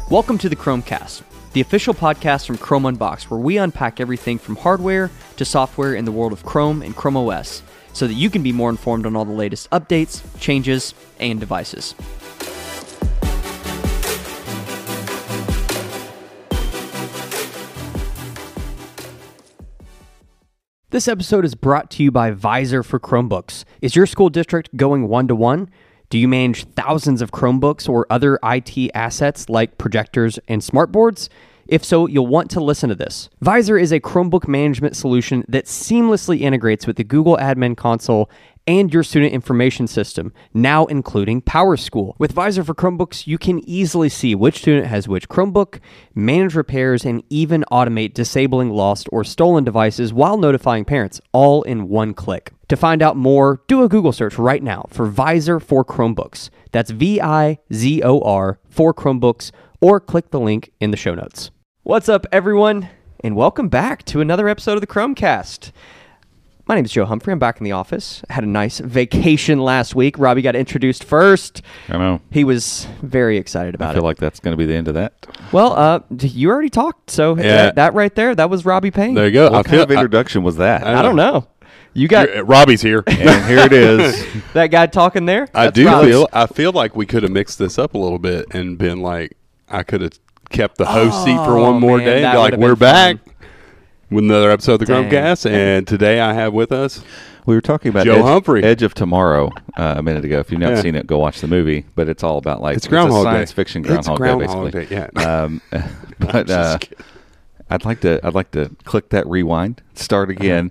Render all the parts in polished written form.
Welcome to the Chromecast, the official podcast from Chrome Unboxed, where we unpack everything from hardware to software in the world of Chrome and Chrome OS, so that you can be more informed on all the latest updates, changes, and devices. This episode is brought to you by Visor for Chromebooks. Is your school district going one-to-one? Do you manage thousands of Chromebooks or other IT assets like projectors and smartboards? If so, you'll want to listen to this. Visor is a Chromebook management solution that seamlessly integrates with the Google Admin Console and your student information system, now including PowerSchool. With Visor for Chromebooks, you can easily see which student has which Chromebook, manage repairs, and even automate disabling lost or stolen devices while notifying parents, all in one click. To find out more, do a Google search right now for Visor for Chromebooks. That's VIZOR for Chromebooks, or click the link in the show notes. What's up, everyone, and welcome back to another episode of the Chromecast. My name is Joe Humphrey. I'm back in the office. I had a nice vacation last week. Robbie got introduced first. I know. He was very excited about it. I feel like that's going to be the end of that. Well, you already talked, so Yeah. that right there, that was Robbie Payne. There you go. What kind of introduction was that? I don't know. You got Robbie's here. And here it is. that guy talking there? I That's do Robbie. I feel like we could have mixed this up a little bit and been like, I could have kept the host seat for one more man, day and that be like, would've we're been back fun. with another episode of the Dang. Chromecast, and today I have with us We were talking about Joe Humphrey. Edge of Tomorrow a minute ago. If you've not Yeah. seen it, go watch the movie. But it's all about like It's Groundhog a Day. science fiction Groundhog, Groundhog Day, Day, basically. yeah. But Just kidding. I'd like to click that rewind, start again.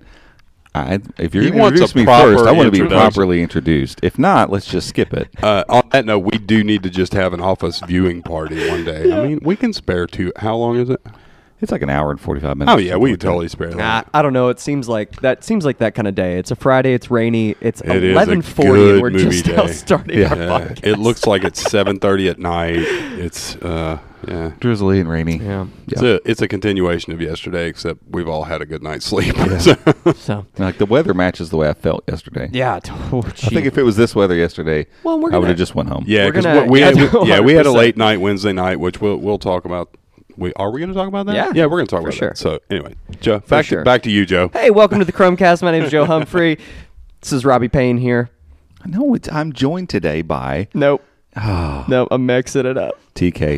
If you're He going to wants a introduce me proper first, I want to be introduction. properly introduced. If not, let's just skip it. On that note, we do need to just have an office viewing party one day. I mean, we can spare two. How long is it? It's like an hour and 45 minutes. Oh, yeah, we Something could totally spare Nah, that. I don't know. It seems like that kind of day. It's a Friday. It's rainy. It's It is a 11:40, good and we're movie just day. now starting our Yeah, podcast. it looks like it's 7:30 at night. It's yeah. Drizzly and rainy. Yeah. It's a continuation of yesterday, except we've all had a good night's sleep. So Like the weather matches the way I felt yesterday. yeah. I think if it was this weather yesterday, Well, we're I would gonna- have just went home. Yeah, We're because gonna- we had yeah, we had a 100%. late night Wednesday night, which we'll talk about. Are we going to talk about that? Yeah, we're going to talk for about sure. that. So anyway, Joe, sure. back to you, Joe. Hey, welcome to the Chromecast. My name is Joe Humphrey. This is Robbie Payne here. No, I'm joined today by Nope. Nope. I'm mixing it up. TK.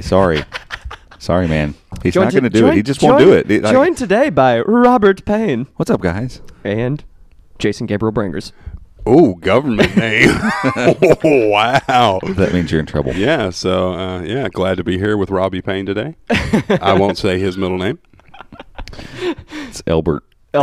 Sorry, man. He's not Joined going to do joined- it. He just won't joined- do it. Joined today by Robert Payne What's up, guys? and Jason Gabriel Bringers. Oh, government name. Oh, wow. That means you're in trouble. Yeah. So glad to be here with Robbie Payne today. I won't say his middle name. It's Elbert.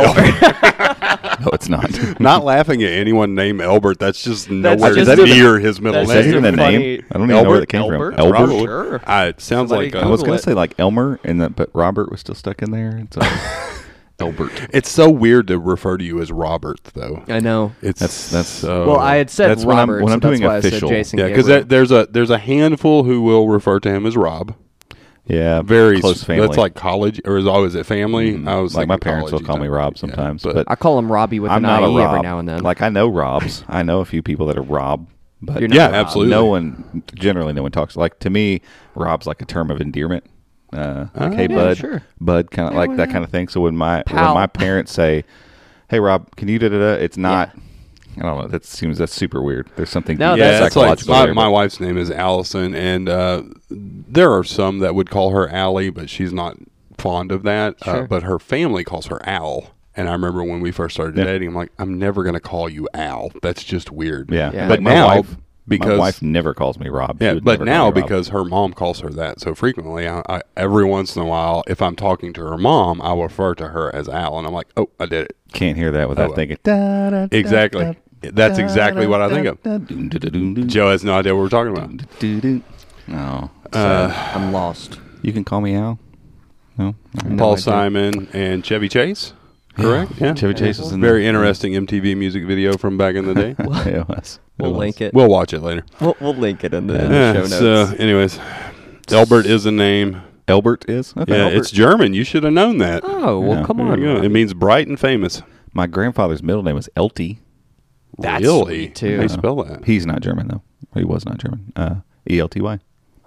No, it's not. Not laughing at anyone named Elbert. That's just nowhere just- near his middle that's Is that just name. even a funny- name? I don't even know where that came Elbert? from. Elbert? Probably. Sure. It sounds Somebody like I was Google going it. to say like Elmer, but Robert was still stuck in there. And so Elbert. it's so weird to refer to you as Robert, though. I know. It's That's so. Well, I had said That's when Robert, I'm so that's doing why official. I said Jason yeah, because Gabriel. there's a handful who will refer to him as Rob. Yeah, Very close family. That's like college, or is it family? I was like my thinking parents will college-y call me type. Rob Yeah, sometimes, but I call him Robbie with I'm an not a IE Rob. every now and then. Like I know Robs. I know a few people that are Rob, but You're not yeah, Rob. absolutely. no one talks. Like to me, Rob's like a term of endearment. Like, hey, yeah, bud, sure. bud, kind of like well, that yeah. kind of thing. So when my Pal. parents say, "Hey, Rob, can you da da da?" It's not. I don't know. That's super weird. There's something No, deep Yeah, that's like psychological there, my but- wife's name is Allison, and there are some that would call her Allie, but she's not fond of that. Sure. But her family calls her Al. And I remember when we first started Yeah. dating, I'm like, I'm never going to call you Al. That's just weird. Yeah. Yeah. But My now, wife, because my wife never calls me Rob. She yeah, would but never now call me Rob. because her mom calls her that so frequently, I every once in a while, if I'm talking to her mom, I will refer to her as Al, and I'm like, oh, I did it. can't hear that without Oh, thinking. Da, da, da, Exactly. da, That's exactly what I think of. da, doom, da, da, doom, doom, Joe has no idea what we're talking about. doom, doom. Oh, I'm lost. you can call me Al. No, all right. No Paul idea. Simon and Chevy Chase, correct? Yeah. Chevy Chase was in Very the- interesting MTV music video from back in the day. Yeah, it was. We'll It was. link it. We'll watch it later. We'll link it in the Yeah, show notes. so, anyways, Elbert is a name. Elbert is? Okay, Yeah, Elbert. it's German. You should have known that. Oh, well, Yeah. come There on. you go. It means bright and famous. My grandfather's middle name was Elty. That's really? sweet, too. How do you spell that? He's not German, though. He was not German. ELTY.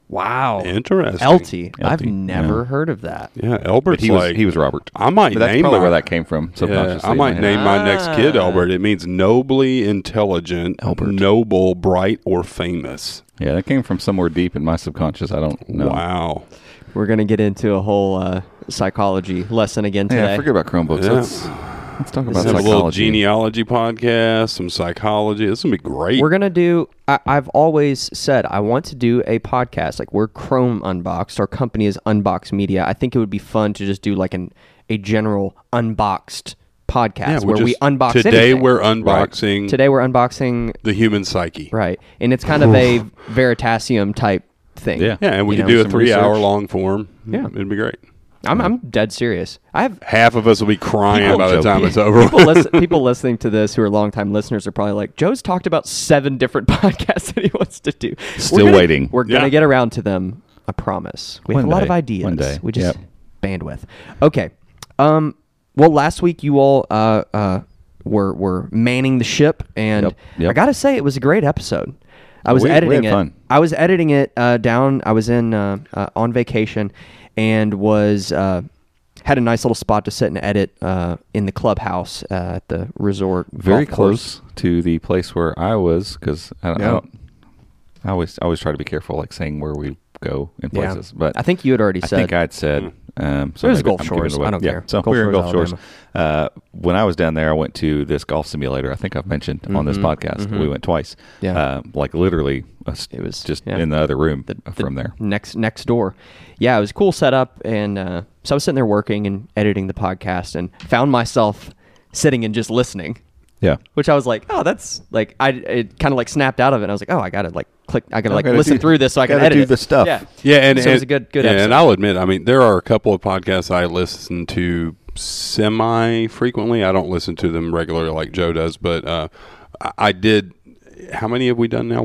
Wow. Interesting. Elty. I've Elty, never yeah. heard of that. Yeah, But Elbert's he was like he was Robert. I might But that's name probably my, where that came from. Yeah, Subconsciously, I might in my name head. my next kid Albert. It means nobly intelligent, Albert. noble, bright, or famous. Yeah, that came from somewhere deep in my subconscious. I don't know. Wow. We're going to get into a whole psychology lesson again today. Yeah, forget about Chromebooks. Yeah. Let's talk about This is a little psychology. genealogy podcast, some psychology. This will be great. We're going to do, I've always said, I want to do a podcast. Like, we're Chrome Unboxed. Our company is Unbox Media. I think it would be fun to just do like a general unboxed podcast where we unbox Today anything. we're unboxing Today we're unboxing, the human psyche. right. And it's kind of a Veritasium type thing. Yeah. Yeah, and we You could know, do a some 3-hour research. long form. Yeah. It'd be great. I'm dead serious. I have Half of us will be crying People by the time joking. it's over. people listening to this who are longtime listeners are probably like, Joe's talked about 7 different podcasts that he wants to do. Still waiting. We're going to Yeah. get around to them. I promise. We have One a lot day. of ideas. One day. We just Yep. bandwidth. Okay. Well, last week you all were manning the ship, and Yep. I got to say it was a great episode. I was We editing had it. fun. I was editing it down. I was in on vacation, and was had a nice little spot to sit and edit in the clubhouse at the resort. Very golf course. close to the place where I was, because I always try to be careful, like saying where we go in Yeah. places. But I think you had already I said. think I'd said. So It was maybe Gulf I'm giving Shores. it away. I don't Yeah. care. So Gulf we were in Shores, Gulf Shores. When I was down there, I went to this golf simulator. I think I've mentioned on this podcast. We went twice. Yeah. Like literally, It was just yeah. in the other room the from there. next door. Yeah, it was a cool setup, and so I was sitting there working and editing the podcast, and found myself sitting and just listening, Yeah. which I was like, oh, that's like it kind of like snapped out of it. And I was like, oh, I gotta like click, I gotta like gotta listen do- through this so I can gotta edit do it. the stuff. Yeah, Yeah, and so it was a good episode. And I'll admit, I mean, there are a couple of podcasts I listen to semi-frequently. I don't listen to them regularly like Joe does, but I did. How many have we done now?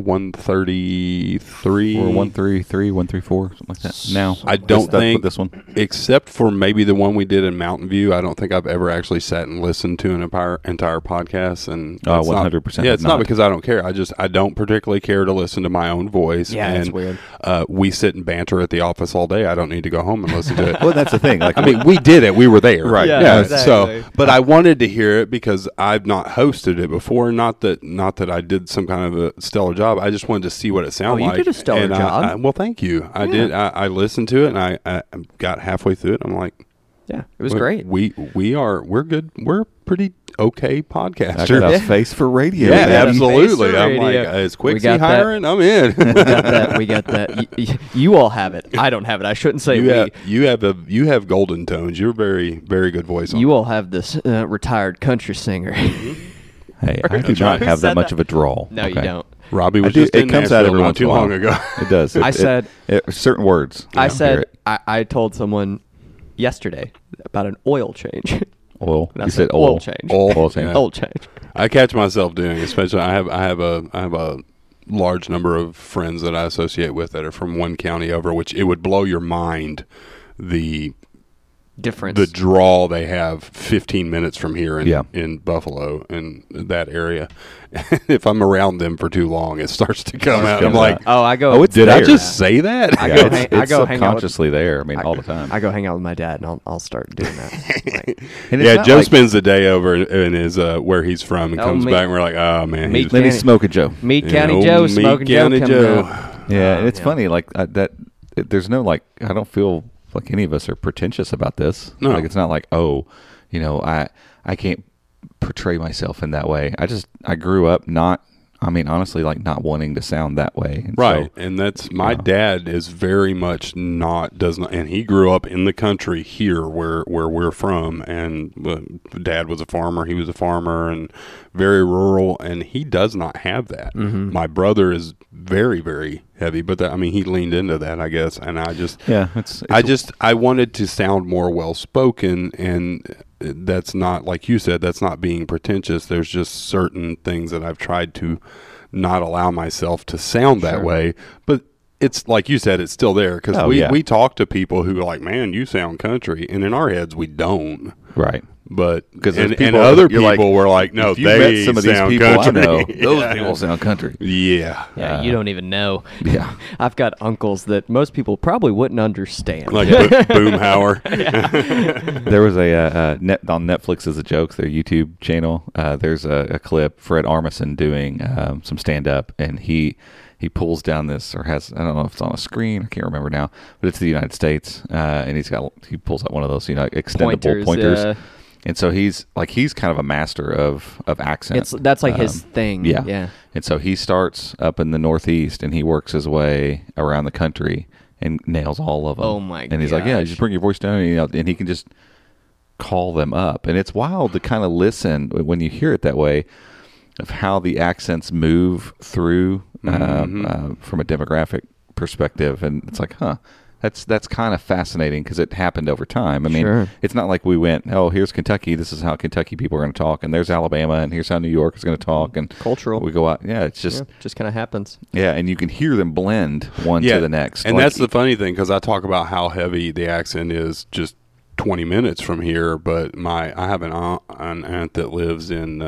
133. Or 133, 134, something like that. Now I don't That's think with this one. except for maybe the one we did in Mountain View. I don't think I've ever actually sat and listened to an entire podcast. And Oh, it's not- 100% Yeah, it's have not not. because I don't care. I don't particularly care to listen to my own voice. Yeah, and, it's weird. We sit and banter at the office all day. I don't need to go home and listen to it. Well, that's the thing. Like, I mean, we did it. We were there. Right. Yeah, So, exactly. but I wanted to hear it because I've not hosted it before. Not that I did some kind of a stellar job. I just wanted to see what it sounded Oh, you like. did a stellar And job. well, thank you. I did. I listened to it, and I got halfway through it. I'm like, Yeah, it was great. We're good. We're pretty okay I podcasters. got a face for radio. Yeah, got a absolutely. face for I'm like, radio. is We Quixie got that. hiring? I'm in. We got that. You all have it. I don't have it. I shouldn't say you have golden tones. You're very, very good voice. You all have this retired country singer. Hey, I do That's not right. have Said that much that? of a drawl. No, you okay? don't. Robbie I was do, just it in comes out Nashville every not once too in a while. long ago. It does. I said- certain words. I hear said it. I told someone yesterday about an oil change. Oil. And I You said said oil. oil change. Oil change. Yeah. Oil change. I catch myself doing, especially I have a large number of friends that I associate with that are from one county over, which it would blow your mind the Difference. draw they have 15 minutes from here in, Yeah. in Buffalo and that area. If I'm around them for too long, it starts to come out. I'm comes like, out. Oh, I go. Oh, it's did I there. just say that? I Yeah, go it's, hang- I it's go hang out with- subconsciously there. I mean, all the time. I go hang out with my dad, and I'll start doing that. Like, And it's Yeah, not Joe like- spends the day over in his where he's from and Oh, comes me- back and we're like, oh man, me- he's, Maybe County- Smoking Joe. Meat you County know, Joe, Meat Smoking County Joe, Joe. coming out. Yeah, and it's Yeah. funny. Like there's no like. I don't feel like any of us are pretentious about this. No. Like it's not like, oh, I can't portray myself in that way. I grew up not. I mean, honestly, like not wanting to sound that way. And Right, so- and that's my dad is very much does not, and he grew up in the country here where we're from, and Dad was a farmer, he was a farmer, and very rural, and he does not have that. Mm-hmm. My brother is very, very heavy, but he leaned into that, I guess, and I just, yeah, I wanted to sound more well spoken, and that's not, like you said, that's not being pretentious. There's just certain things that I've tried to not allow myself to sound that Sure. way, but it's like you said, it's still there because Oh, we yeah. talk to people who are like, man, you sound country, and in our heads we don't. right. But Because and people, other you're like, people were like, no, if you they met some of these sound people country. I know, those people sound country. Yeah. Yeah, you don't even know. Yeah. I've got uncles that most people probably wouldn't understand. Like Boomhauer. There was a on Netflix as a joke, their YouTube channel. There's a clip Fred Armisen doing some stand up, and he pulls down this, or has, I don't know if it's on a screen, I can't remember now, but it's the United States, and he pulls out one of those extendable pointers. Yeah. And so he's kind of a master of accent. That's like his thing. Yeah. Yeah. And so he starts up in the Northeast, and he works his way around the country and nails all of them. Oh my And he's like, yeah, gosh. just bring your voice down, and he can just call them up. And it's wild to kind of listen when you hear it that way, of how the accents move through from a demographic perspective. And it's like, that's kind of fascinating, because it happened over time. I mean, Sure. it's not like we went, oh, here's Kentucky, this is how Kentucky people are going to talk, and there's Alabama, and here's how New York is going to talk, and Cultural. we go out. Yeah, it's just Just kind of happens. and you can hear them blend one to the next. And Like, that's the funny thing, because I talk about how heavy the accent is just 20 minutes from here, but I have an aunt that lives in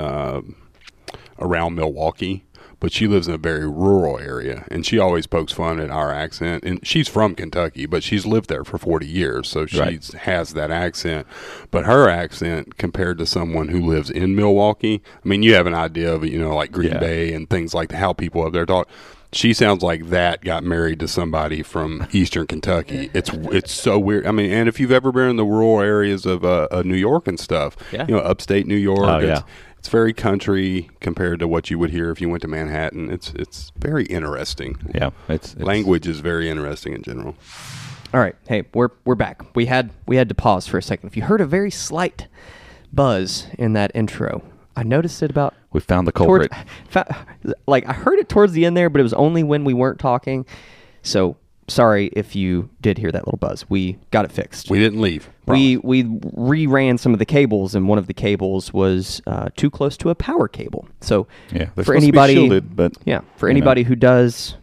around Milwaukee, but she lives in a very rural area, and she always pokes fun at our accent. And she's from Kentucky, but she's lived there for 40 years, so she has that accent. But her accent, compared to someone who lives in Milwaukee, I mean, you have an idea of, like Green Bay and things like that, how people up there talk. She sounds like that got married to somebody from Eastern Kentucky. It's so weird. I mean, and if you've ever been in the rural areas of New York and stuff, upstate New York, it's very country compared to what you would hear if you went to Manhattan. It's very interesting. Yeah, it's Language is very interesting in general. All right. Hey, we're back. We had to pause for a second. If you heard a very slight buzz in that intro, I noticed it about we found the culprit. I heard it towards the end there, but it was only when we weren't talking. So sorry if you did hear that little buzz. We got it fixed. We didn't leave. We reran some of the cables, and one of the cables was too close to a power cable. So they're for supposed to be anybody, shielded, but for anybody who does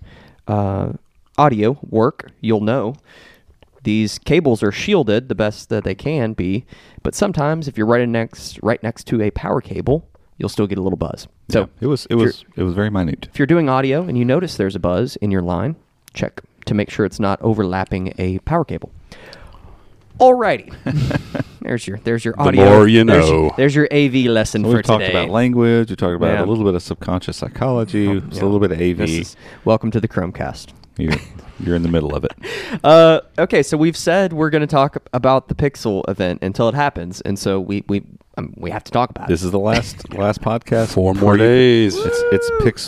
audio work, you'll know these cables are shielded the best that they can be. But sometimes, if you're right next to a power cable, you'll still get a little buzz. So it was very minute. if you're doing audio and you notice there's a buzz in your line, check to make sure it's not overlapping a power cable. Alrighty. there's your audio. The more you know. There's your AV lesson for We've talked today. about language. We talked about Yeah. a little bit of subconscious psychology. A little bit of AV. Welcome to the Chromecast. You're in the middle of it. Okay, so we've said we're going to talk about the Pixel event until it happens, and so we have to talk about it. This is the last podcast. 4 more days. It's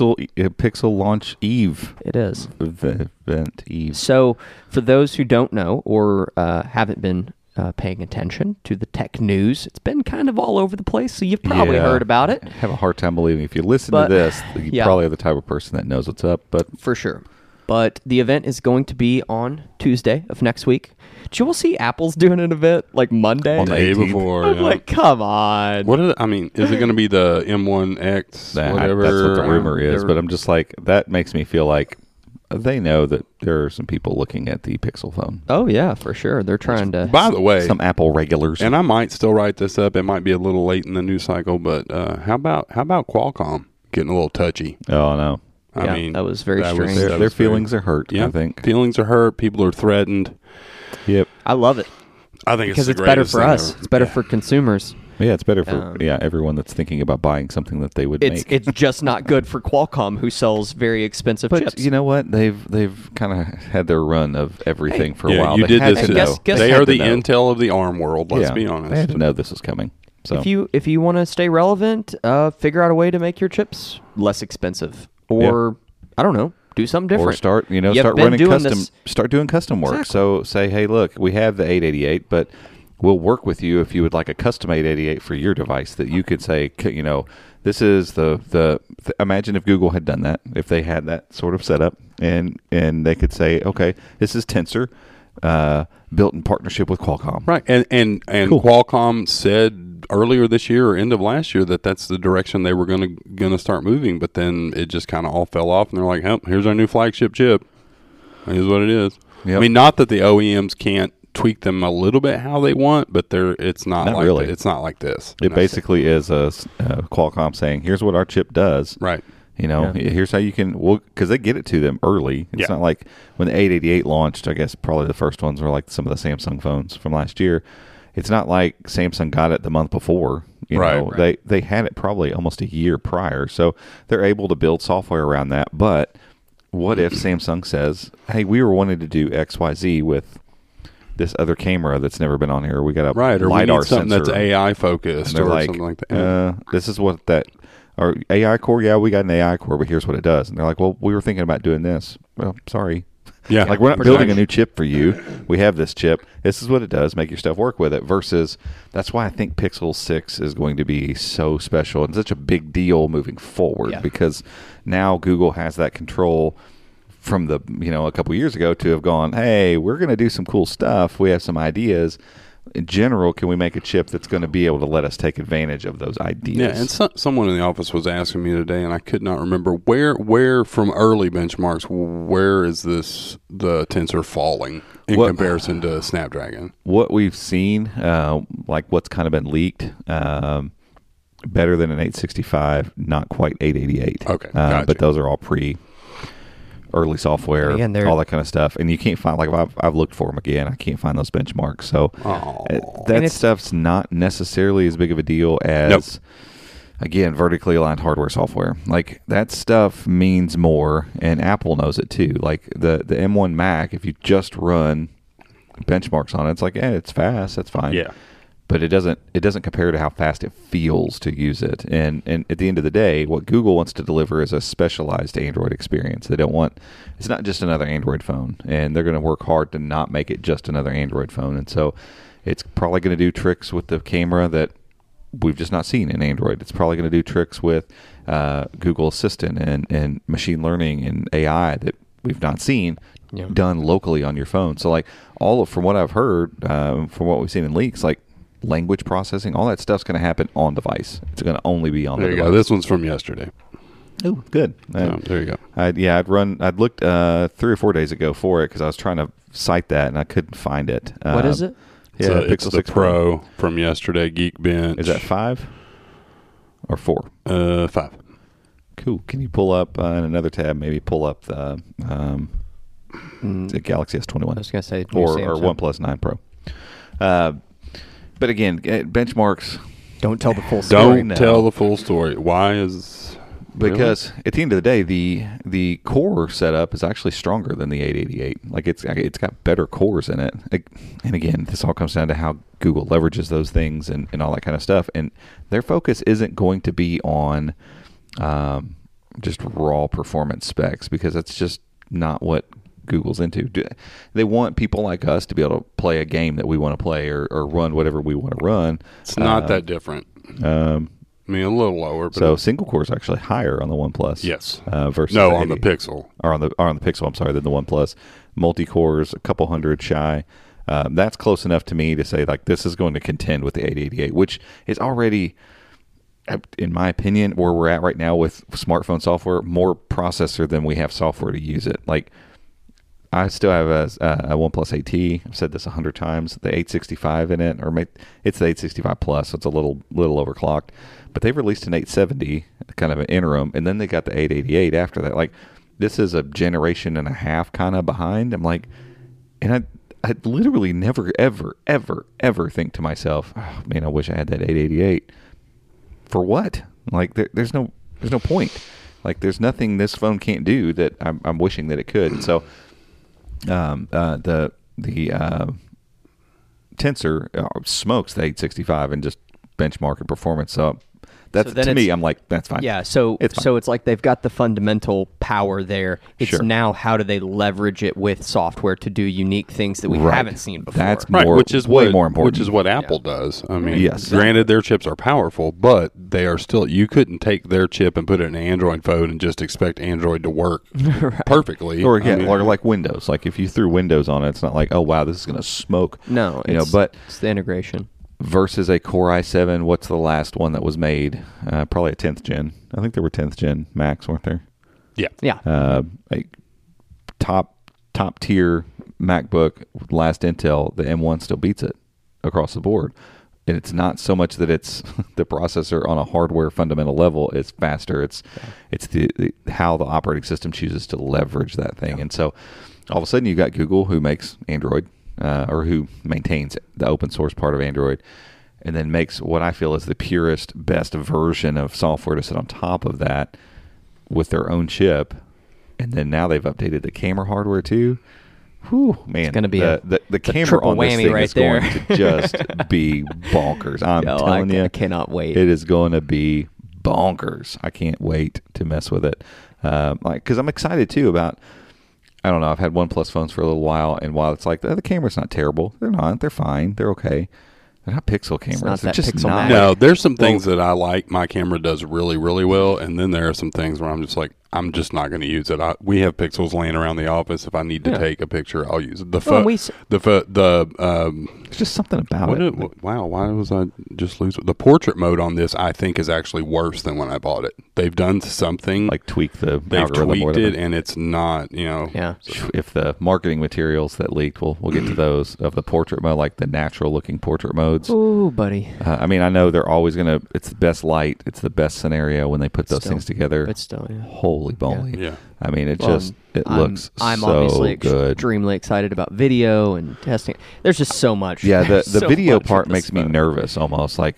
Pixel launch eve. It is. Event eve. So for those who don't know or haven't been paying attention to the tech news, it's been kind of all over the place, so you've probably heard about it. I have a hard time believing if you listen But- to this, you probably are the type of person that knows what's up. But For sure. But the event is going to be on Tuesday of next week. Did you all see Apple's doing an event like Monday? On the Day 18th. before. I'm yeah. like, come on. What is it? I mean, is it going to be the M1X? Whatever. that's what the rumor is. They're- But I'm just like, that makes me feel like they know that there are some people looking at the Pixel phone. Oh, yeah, for sure. They're trying to... By the way, Some Apple regulars. and I might still write this up. It might be a little late in the news cycle, but how about Qualcomm getting a little touchy? Oh, no. Yeah, I mean, that was very strange. Their was feelings are hurt, Yeah, I think. feelings are hurt. People are threatened. Yep. I love it I think because it's it's better for us. Ever. It's better for consumers. Yeah, it's better for everyone that's thinking about buying something that they would make. It's just not good for Qualcomm, who sells very expensive But chips. you know what? They've kind of had their run of everything for a Yeah, while. you They did had this. to Guess- know. guess- They had are to the know. Intel of the ARM world. Let's be honest. They had to know this was coming. So If you want to stay relevant, figure out a way to make your chips less expensive, or I don't know, do something different. or start You've start been running doing custom. this- Start doing custom work. Exactly. So say, hey, look, we have the 888, but we'll work with you if you would like a custom 888 for your device. That you could say, this is the imagine if Google had done that, if they had that sort of setup, and they could say, okay, this is Tensor, built in partnership with Qualcomm. Right, and Cool. Qualcomm said earlier this year or end of last year that that's the direction they were going to start moving, but then it just kind of all fell off, and they're like, "Here's our new flagship chip. Here's what it is." Yep. I mean, not that the OEMs can't tweak them a little bit how they want, but it's not like really. it's not like this. It basically is a Qualcomm saying, "Here's what our chip does." Right. Here's how you can, because they get it to them early. It's not like when the 888 launched, I guess probably the first ones were like some of the Samsung phones from last year. It's not like Samsung got it the month before. They had it probably almost a year prior. So they're able to build software around that. But what if Samsung says, hey, we were wanting to do XYZ with this other camera that's never been on here. We got a or LiDAR we need something sensor. that's AI focused or something like that. This is what that... Our AI core, we got an AI core, but here's what it does. And they're like, well, we were thinking about doing this. Well, sorry. Yeah. Like, we're not building a new chip for you. We have this chip. This is what it does. Make your stuff work with it. Versus, that's why I think Pixel 6 is going to be so special and such a big deal moving forward, because now Google has that control from the, a couple years ago to have gone, hey, we're going to do some cool stuff. We have some ideas. In general, can we make a chip that's going to be able to let us take advantage of those ideas? Yeah, and someone in the office was asking me today, and I could not remember where from early benchmarks, where is the Tensor falling in comparison to Snapdragon? What we've seen, like what's kind of been leaked, better than an 865, not quite 888. Okay, gotcha. But those are all early software, all that kind of stuff, and you can't find, like, I've looked for them again, I can't find those benchmarks. So that stuff's not necessarily as big of a deal as again, vertically aligned hardware software. Like, that stuff means more, and Apple knows it too. Like the M1 Mac, if you just run benchmarks on it, it's like, it's fast, that's fine. Yeah. But it doesn't compare to how fast it feels to use it. And at the end of the day, what Google wants to deliver is a specialized Android experience. It's not just another Android phone, and they're going to work hard to not make it just another Android phone. And so it's probably going to do tricks with the camera that we've just not seen in Android. It's probably going to do tricks with Google Assistant and machine learning and AI that we've not seen done locally on your phone. So, like, from what I've heard, from what we've seen in leaks, like, language processing, all that stuff's going to happen on device. It's going to only be on the device. There you go. This one's from yesterday. Oh, good. There you go. I'd looked 3 or 4 days ago for it because I was trying to cite that and I couldn't find it. What is it? Yeah, it's the Pro from yesterday, Geekbench. Is that 5 or 4? 5. Cool. Can you pull up in another tab? Maybe pull up the Galaxy S21. I was going to say or OnePlus 9 Pro. But again, benchmarks. Don't tell the full story. Don't tell the full story. Why is... Because at the end of the day, the core setup is actually stronger than the 888. Like, it's got better cores in it. And again, this all comes down to how Google leverages those things and all that kind of stuff. And their focus isn't going to be on just raw performance specs, because that's just not what Google's into. They want people like us to be able to play a game that we want to play or run whatever we want to run. It's not that different. I mean, a little lower. But so single core is actually higher on the OnePlus. Yes. Versus on the Pixel. Or on the Pixel, I'm sorry, than the OnePlus. Multi-cores, a couple hundred shy. That's close enough to me to say, like, this is going to contend with the 888, which is already, in my opinion, where we're at right now with smartphone software, more processor than we have software to use it. Like, I still have a OnePlus 8T. I've said this 100 times. The 865 in it, it's the 865 Plus, so it's a little overclocked. But they've released an 870, kind of an interim, and then they got the 888 after that. Like, this is a generation and a half kind of behind. I'm like, and I literally never, ever, ever, ever think to myself, oh, man, I wish I had that 888. For what? Like, there's no point. Like, there's nothing this phone can't do that I'm wishing that it could. And so, the Tensor smokes the 865 and just benchmark and performance. So that's, to me, I'm like, that's fine. Yeah, so it's like they've got the fundamental power there. It's now how do they leverage it with software to do unique things that we haven't seen before. That's right, more, which is way more important. Which is what Apple does. I mean, yes. Granted, their chips are powerful, but they are still. You couldn't take their chip and put it in an Android phone and just expect Android to work perfectly. Or like Windows. Like, if you threw Windows on it, it's not like, oh wow, this is going to smoke. No, but it's the integration. Versus a Core i7, what's the last one that was made? Probably a 10th gen. I think there were 10th gen Macs, weren't there? Yeah. Like top tier MacBook last Intel, the M1 still beats it across the board. And it's not so much that it's the processor on a hardware fundamental level is faster. It's the how the operating system chooses to leverage that thing. And so all of a sudden you got Google, who makes Android or who maintains the open source part of Android, and then makes what I feel is the purest, best version of software to sit on top of that with their own chip. And then now they've updated the camera hardware too. Whew, man, it's going to be the camera on this thing right is there. going to just be bonkers. I'm telling you, I cannot wait. It is going to be bonkers. I can't wait to mess with it. Because I'm excited too about. I don't know. I've had OnePlus phones for a little while, and while it's like the camera's not terrible, they're not. They're fine. They're okay. They're not pixel cameras. not They're that just pixel not. magic. No, there's some things that I like. My camera does really, really well, and then there are some things where I'm just like, I'm just not going to use it. We have pixels laying around the office. If I need to take a picture, I'll use it. It's just something about Wow, why was I just lose it? The portrait mode on this, I think, is actually worse than when I bought it. They've done something like tweak the they've algorithm. tweaked it, and it's not, Yeah. If the marketing materials that leaked, we'll get to those of the portrait mode, like the natural looking portrait modes. Ooh, buddy. I mean, I know they're always going to, it's the best light. It's the best scenario when they put those things together. But still, yeah. Holy moly. Yeah. I mean, it Well, looks I'm so obviously good. extremely excited about video and testing. There's just so much. Yeah, the So video much part with makes this me phone. nervous almost. Like,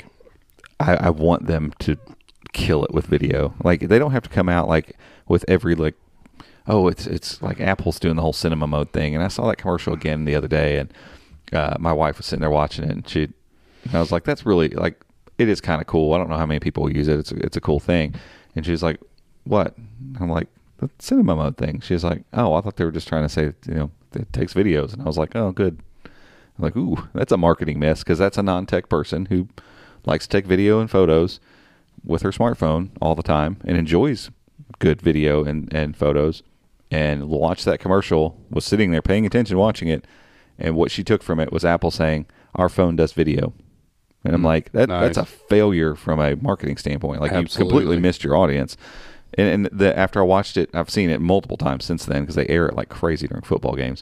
I want them to kill it with video. Like, they don't have to come out like with every like, oh, it's like Apple's doing the whole cinema mode thing. And I saw that commercial again the other day, and my wife was sitting there watching it, and I was like, that's really like, it is kind of cool. I don't know how many people use it. It's a cool thing. And she was like, what? I'm like, the cinema mode thing. She was like, oh, I thought they were just trying to say, it takes videos. And I was like, oh, good. I'm like, ooh, that's a marketing miss, because that's a non-tech person who likes to take video and photos with her smartphone all the time and enjoys good video and photos, and watched that commercial, was sitting there paying attention, watching it, and what she took from it was Apple saying, our phone does video. And I'm like, that's a failure from a marketing standpoint. Like, Absolutely. you completely missed your audience. And after I watched it, I've seen it multiple times since then, because they air it like crazy during football games.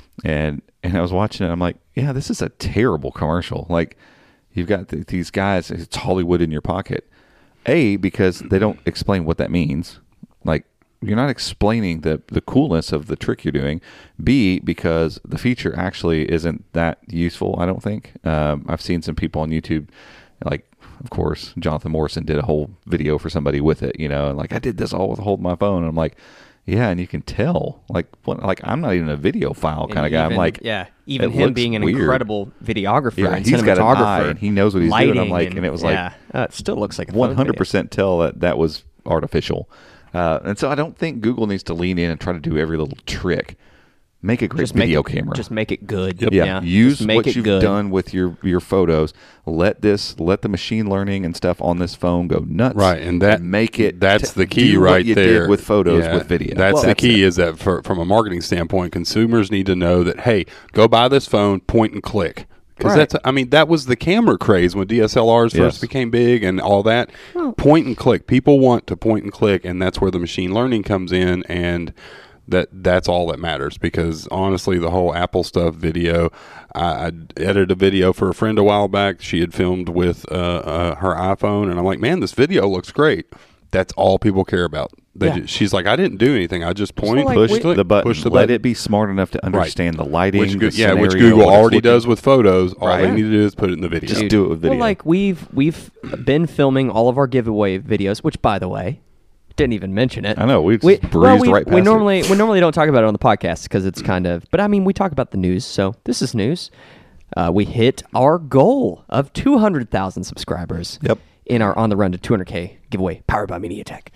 And I was watching it, I'm like, yeah, this is a terrible commercial. Like, you've got these guys, it's Hollywood in your pocket. A, because they don't explain what that means. Like, you're not explaining the coolness of the trick you're doing. B, because the feature actually isn't that useful, I don't think. I've seen some people on YouTube, like, of course, Jonathan Morrison did a whole video for somebody with it, and like, I did this all with holding my phone. And I'm like, yeah, and you can tell, like I'm not even a video file kind of guy. I'm like, even it him looks being an weird. incredible videographer and he's got an eye cinematographer, and he knows what he's doing. I'm like, and it was like, it still looks like a phone 100% tell that was artificial. And so I don't think Google needs to lean in and try to do every little trick. Make a great video camera. Just make it good. Yep. Yeah. Use what you've done with your photos. Let the machine learning and stuff on this phone go nuts. Right, and make it. That's the key do right what you there. Did with photos with video. That's the key. Is that from a marketing standpoint, consumers need to know that, hey, go buy this phone, point and click. Because that was the camera craze when DSLRs first became big and all that. Point and click. People want to point and click, and that's where the machine learning comes in, and that's all that matters. Because honestly, the whole Apple stuff, video, I edited a video for a friend a while back. She had filmed with her iPhone, and I'm like, man, this video looks great. That's all people care about. She's like, I didn't do anything. I just push the button. Let it be smart enough to understand the lighting. Which scenario, which Google already does with photos. All they need to do is put it in the video. Just do it with video. Well, like we've been filming all of our giveaway videos, which, by the way, didn't even mention it. I know we right past we normally don't talk about it on the podcast because it's kind of. But I mean, we talk about the news, so this is news. We hit our goal of 200,000 subscribers. Yep. In our On the Run to 200K giveaway, powered by MediaTek.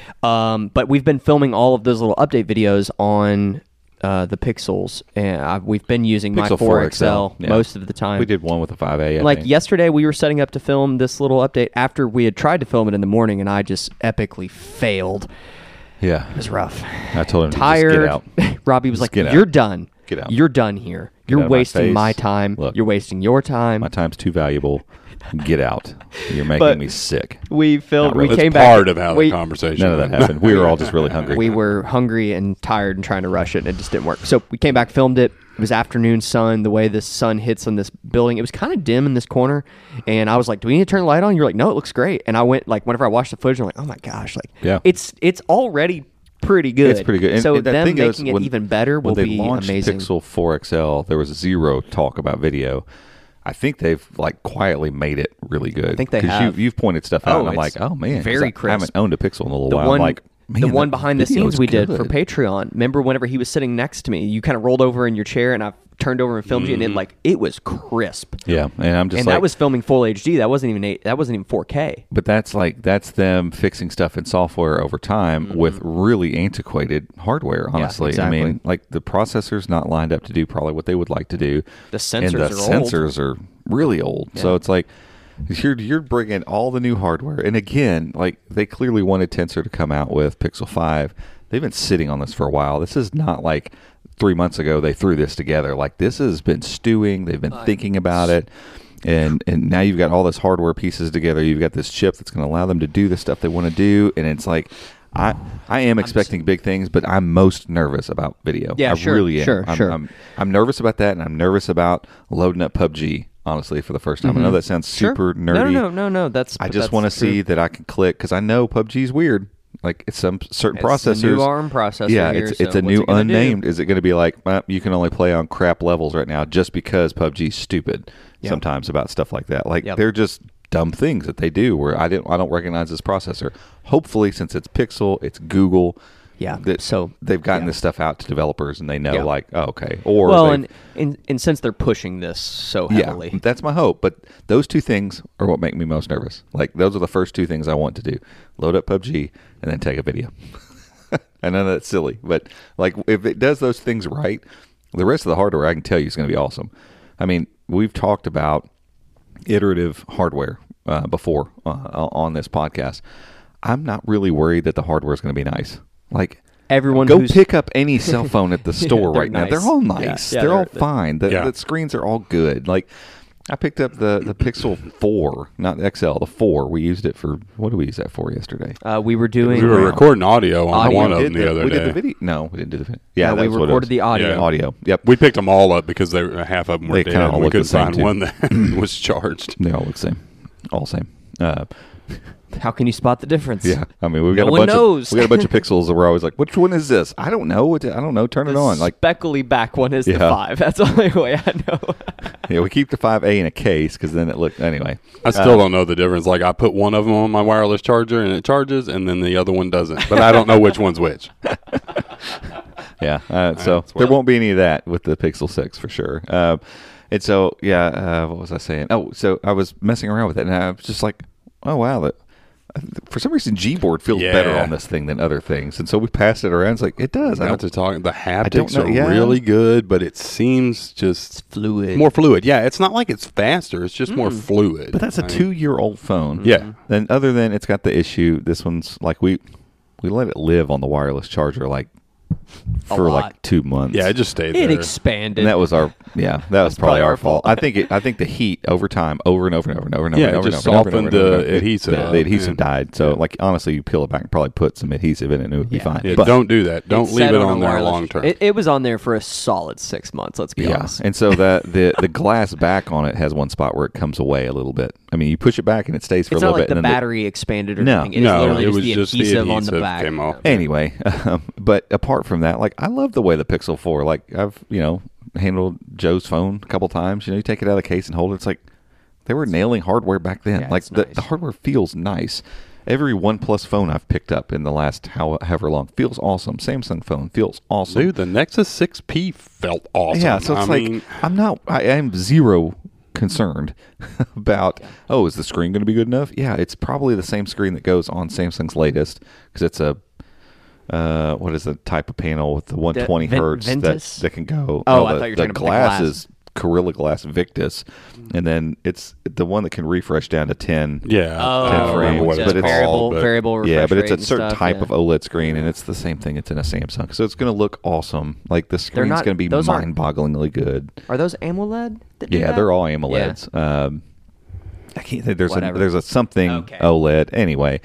But we've been filming all of those little update videos on the Pixels, and we've been using my Pixel 4 4 XL most of the time. We did one with a 5A. Like yesterday, we were setting up to film this little update after we had tried to film it in the morning, and I just epically failed. Yeah. It was rough. I told him Tired. to just get out. Robbie was like, get you're out. done. Get out. You're done here. Get out You're of my wasting face. my time. Look, you're wasting your time. My time's too valuable. Get out. You're making But me sick. We filmed. Not really. We It's came back. part of how we, the conversation None of that went. happened. We were all just really hungry. We were hungry and tired and trying to rush it, and it just didn't work. So we came back, filmed it. It was afternoon sun. The way the sun hits on this building, it was kind of dim in this corner. And I was like, "Do we need to turn the light on?" You're like, "No, it looks great." And I went like, whenever I watched the footage, I'm like, "Oh my gosh!" Like, Yeah. it's already pretty good. It's pretty good. And- So and the them thing is, making it when- even better will when they be launched amazing. Pixel 4 XL, there was zero talk about video. I think they've like quietly made it really good. I think they have. You've pointed stuff out, Oh, and I'm like, it's oh man, 'cause very I crisp. haven't owned a Pixel in a little The while. one, I'm like, man, the one that behind the video scenes is we did for good. Patreon. Remember whenever he was sitting next to me, you kind of rolled over in your chair and I turned over and filmed you, and it was crisp. Yeah, and I'm just And like, that was filming full HD. That wasn't even 4K. but that's them fixing stuff in software over time with really antiquated hardware. Honestly, exactly. I mean, like the processor's not lined up to do probably what they would like to do. The and sensors the are old. sensors are really old. So it's like you're bringing all the new hardware, and again, like they clearly wanted Tensor to come out with Pixel 5. They've been sitting on this for a while. This is not like 3 months ago they threw this together. Like this has been stewing. They've been thinking about it. And now you've got all this hardware pieces together. You've got this chip that's going to allow them to do the stuff they want to do. And it's like, I am expecting big things, but I'm most nervous about video. Yeah, I sure, really am. sure. I'm nervous about that, and I'm nervous about loading up PUBG. Honestly, for the first time, I know that sounds super nerdy. No. I just want to see that I can click because I know PUBG's weird. Like it's some certain processors. It's a new ARM processor. Yeah, here, it's so a what's new it gonna do? unnamed. Is it going to be like you can only play on crap levels right now just because PUBG's stupid? Sometimes about stuff like that. Like they're just dumb things that they do where I don't recognize this processor. Hopefully, since it's Pixel, it's Google. Yeah, That so they've gotten this stuff out to developers and they know like, oh, okay. Or well, they've- and since they're pushing this so yeah, heavily, that's my hope. But those two things are what make me most nervous. Like those are the first two things I want to do: load up PUBG and then take a video. I know that's silly, but like if it does those things right, the rest of the hardware I can tell you is going to be awesome. I mean, we've talked about iterative hardware before on this podcast. I'm not really worried that the hardware is going to be nice. Like everyone go who's pick up any cell phone at the store they're right now. nice. They're all Yeah, nice. yeah, they're all they're- fine. The screens are all good. Like I picked up the Pixel 4, not the XL, the 4. We used it for, what did we use that for yesterday? we were doing. We were recording audio on Audio. one of We them did the other we day. did the video. No, we didn't do the video. Yeah, we that's what it recorded was. the audio. Yeah. Audio. Yep. We picked them all up because half of them were They dead. kinda all And we look the couldn't same, find too. one that was charged. They all look the same. All same. How can you spot the difference? Yeah, I mean we've got No a one bunch knows. of we got a bunch of pixels that we're always like, which one is this? I don't know. I don't know. Turn it on. Like speckly back one is the Yeah. 5. That's the only way I know. yeah, we keep the 5A in a case because then it looked anyway. I still don't know the difference. Like I put one of them on my wireless charger and it charges, and then the other one doesn't. But I don't know which one's which. Yeah, so That's there what- won't be any of that with the Pixel 6 for sure. And so yeah, what was I saying? Oh, so I was messing around with it, and I was just like, oh wow, that. For some reason, Gboard feels better Yeah. on this thing than other things, and so we passed it around. It's like it does. I Not don't, to talk. The don't haptics know, are yeah. really good, but it seems just Fluid. more fluid. Yeah, it's not like it's faster. It's just more fluid. but that's a 2-year-old phone. Yeah. Then other than it's got the issue, this one's like we let it live on the wireless charger like for lot. like 2 months. Yeah, it just stayed It there. expanded. And that was our that was probably probably our our fault. fault. I think the heat over time, over and over and over and over and over Yeah, and it over just and over and over softened and over the and over. adhesive The up, adhesive yeah. died. So like honestly, you peel it back and probably put some adhesive in it, and it would be fine. Yeah, But- don't do that. Don't It leave sat it a on there wireless- long term. It was on there for a solid 6 months. Let's be Yeah, honest. and so the glass back on it has one spot where it comes away a little bit. I mean, you push it back and it stays for It's a not little like bit. the and then battery expanded or No. anything. It is No, literally it just was the just the adhesive on the adhesive back. came off. Anyway, but apart from that, like I love the way the Pixel 4, like I've, handled Joe's phone a couple times. You take it out of the case and hold it. It's like they were nailing hardware back then. Yeah, like it's the nice. hardware feels nice. Every OnePlus phone I've picked up in the last however long feels awesome. Samsung phone feels awesome. Dude, the Nexus 6P felt awesome. Yeah, so it's I am zero concerned about, is the screen going to be good enough? Yeah, it's probably the same screen that goes on Samsung's latest because it's a, what is the type of panel with the 120 hertz Ventus? that can go? Oh, no, I the, thought you were the talking about the glass glass. is Gorilla Glass Victus, and then it's the one that can refresh down to 10. Yeah. Oh, I don't remember what frames, it's but it's called, but- variable refresh Yeah, but it's rate a and certain stuff, type yeah. of OLED screen, and it's the same thing. It's in a Samsung, so it's going to look awesome. Like the screen's not- going to be those aren't- mind-bogglingly good. Are those AMOLED? that do Yeah, that? they're all AMOLEDs. I can't think. There's Whatever. a something Okay. OLED anyway.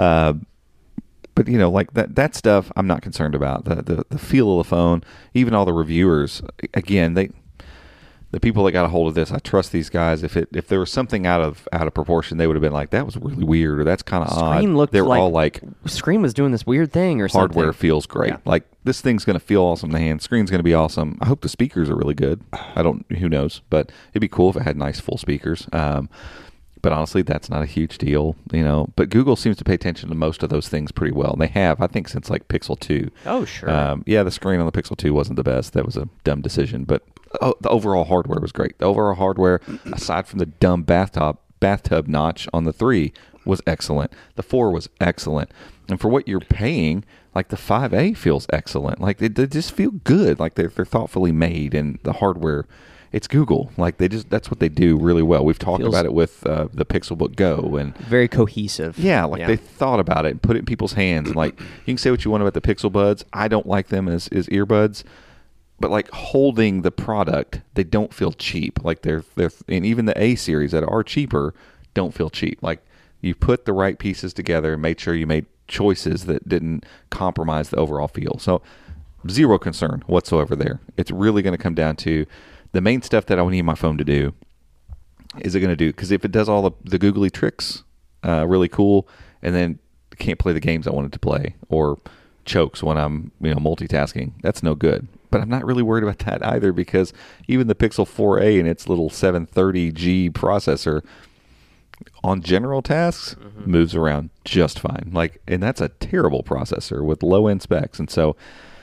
But like that stuff, I'm not concerned about. The feel of the phone, even all the reviewers. Again, the people that got a hold of this, I trust these guys. If there was something out of proportion, they would have been like, that was really weird, or that's kind of odd. Screen looked they were like all like, Screen was doing this weird thing or something. hardware feels great. Yeah. Like, this thing's going to feel awesome in the hand. Screen's going to be awesome. I hope the speakers are really good. Who knows? But it'd be cool if it had nice full speakers. But honestly, that's not a huge deal, But Google seems to pay attention to most of those things pretty well. And they have, I think, since like Pixel 2. Oh, sure. The screen on the Pixel 2 wasn't the best. That was a dumb decision. But the overall hardware was great. The overall hardware, aside from the dumb bathtub notch on the 3, was excellent. The 4 was excellent. And for what you're paying, like the 5A feels excellent. Like they just feel good. Like they're thoughtfully made, and the hardware, it's Google. Like that's what they do really well. We've talked about it with the Pixelbook Go, and very cohesive. yeah, they thought about it and put it in people's hands. And like, you can say what you want about the Pixel Buds. I don't like them as earbuds, but like holding the product, they don't feel cheap. Like they're and even the A series that are cheaper don't feel cheap. Like, you put the right pieces together and made sure you made choices that didn't compromise the overall feel. So zero concern whatsoever there. It's really going to come down to the main stuff that I need my phone to do. Is it going to do? Because if it does all the googly tricks, really cool, and then can't play the games I wanted to play, or chokes when I'm multitasking, that's no good. But I'm not really worried about that either, because even the Pixel 4a and its little 730G processor on general tasks moves around just fine. Like, and that's a terrible processor with low end specs, and so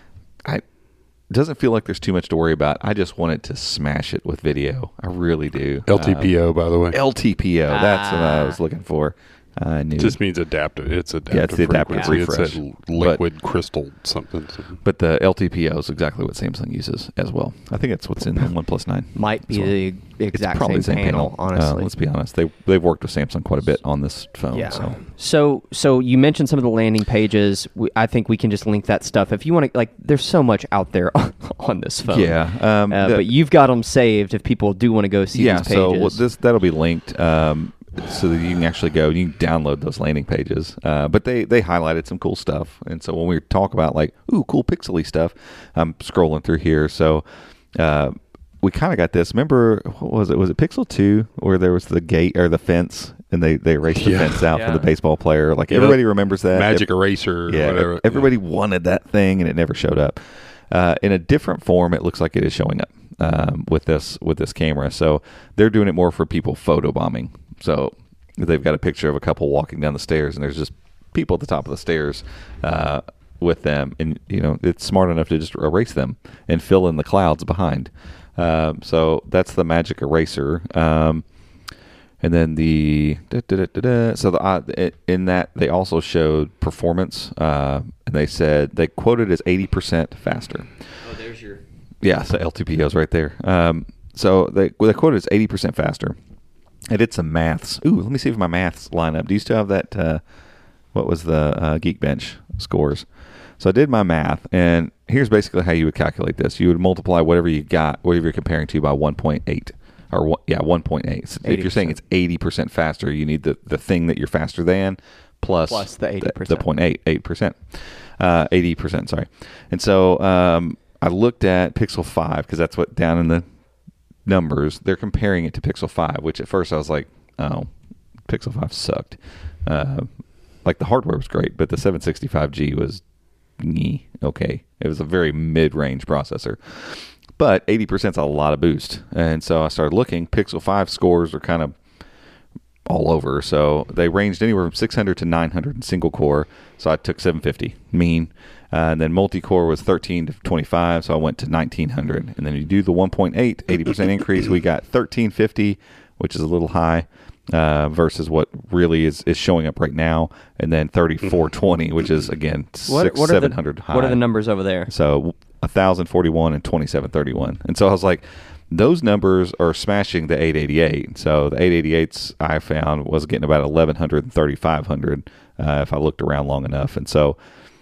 it doesn't feel like there's too much to worry about. I just want it to smash it with video. I really do. LTPO, by the way. LTPO. That's what I was looking for. I knew. Just means adaptive. It's adaptive. Yeah, it's the adaptive frequency. refresh. It's a liquid crystal something. But the LTPO is exactly what Samsung uses as well. I think that's what's in the OnePlus 9. Might be the exact probably same the same panel, honestly. Let's be honest. They've worked with Samsung quite a bit on this phone. Yeah. So you mentioned some of the landing pages. I think we can just link that stuff if you want to. Like, there's so much out there on this phone. yeah. But you've got them saved if people do want to go see these pages. So that'll be linked. So that you can actually go, you can download those landing pages. But they highlighted some cool stuff. And so when we talk about like, ooh, cool pixely stuff, I'm scrolling through here. So we kind of got this. Remember, what was it? Was it Pixel 2 where there was the gate or the fence, and they erased the fence out for the baseball player? Like, everybody remembers that. Magic eraser. Yeah, Whatever. Everybody wanted that thing, and it never showed up. In a different form, it looks like it is showing up with this camera. So they're doing it more for people photobombing. So they've got a picture of a couple walking down the stairs, and there's just people at the top of the stairs with them, and it's smart enough to just erase them and fill in the clouds behind. So that's the Magic Eraser. And then in that they also showed performance, and they said they quoted as 80% faster. Oh, there's your. Yeah, so LTPO's right there. So they quoted as 80% faster. I did some maths. Ooh, let me see if my maths line up. Do you still have that? What was the Geekbench scores? So I did my math, and here's basically how you would calculate this. You would multiply whatever you got, whatever you're comparing to, by 1.8. 1.8. So if you're saying it's 80% faster, you need the thing that you're faster than plus the 80%. The 8%. 80%, sorry. And so I looked at Pixel 5, because that's what down in the numbers, they're comparing it to Pixel 5, which at first I was like, oh, Pixel 5 sucked. Like, the hardware was great, but the 765G was okay. It was a very mid-range processor. But 80% is a lot of boost. And so I started looking. Pixel 5 scores are kind of all over. So they ranged anywhere from 600 to 900 in single core. So I took 750 mean. And then multi-core was 13 to 25, so I went to 1900. And then you do the 1.8, 80% increase, we got 1350, which is a little high, versus what really is showing up right now. And then 3420, which is, again, 700 high. What are the numbers over there? So 1041 and 2731. And so I was like, those numbers are smashing the 888. So the 888s I found was getting about 1100 and 3500 if I looked around long enough. And so,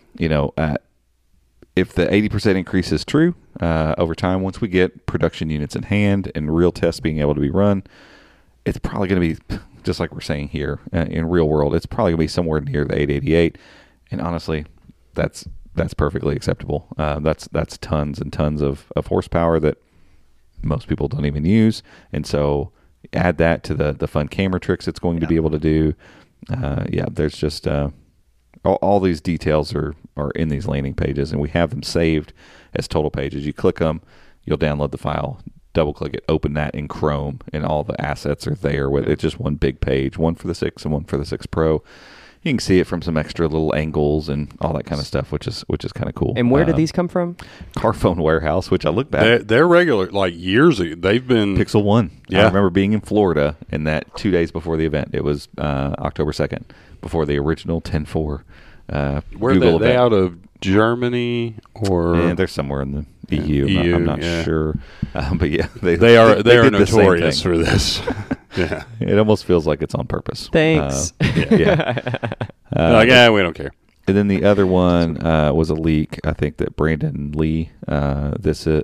if the 80% increase is true over time, once we get production units in hand and real tests being able to be run, it's probably going to be just like we're saying here in real world, it's probably going to be somewhere near the 888. And honestly, that's perfectly acceptable. That's tons and tons of horsepower that most people don't even use. And so add that to the fun camera tricks it's going to be able to do. There's just all these details are in these landing pages, and we have them saved as total pages. You click them, you'll download the file, double click it, open that in Chrome, and all the assets are there with it's just one big page, one for the 6 and one for the 6 Pro. You can see it from some extra little angles and all that kind of stuff, which is kind of cool. And where did these come from? Carphone Warehouse, which I look back. They're regular, like years ago. They've been Pixel 1. Yeah. I remember being in Florida, and that 2 days before the event. It was October 2nd, before the original 10.4 Where Google are they event. out of Germany or? Yeah, they're somewhere in the EU. I'm not sure, but yeah, they Are did the same notorious thing. for this. Yeah, It almost feels like it's on purpose. Thanks. Yeah. like we don't care. And then the other one was a leak. I think that Brandon Lee. This is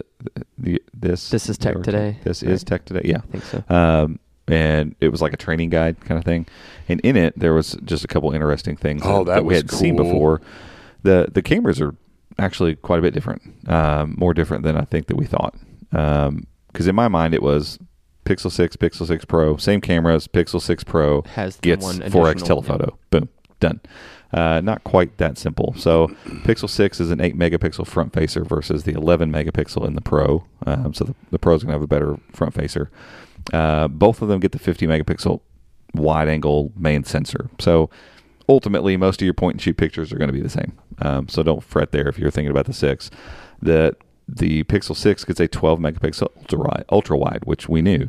Tech Today, This is Tech Today. Yeah, I think so. And it was like a training guide kind of thing. And in it, there was just a couple interesting things that we was had seen cool. before. The cameras are actually quite a bit different, more different than I think that we thought. Because in my mind, it was Pixel 6, Pixel 6 Pro, same cameras. Pixel 6 Pro Has the gets one 4x additional- telephoto. Boom, done. Not quite that simple. So Pixel 6 is an 8 megapixel front facer versus the 11 megapixel in the Pro. So the Pro is going to have a better front facer. Both of them get the 50 megapixel wide angle main sensor. So ultimately, most of your point and shoot pictures are going to be the same. So don't fret there if you're thinking about the 6. The Pixel 6 gets a 12 megapixel ultra wide, which we knew.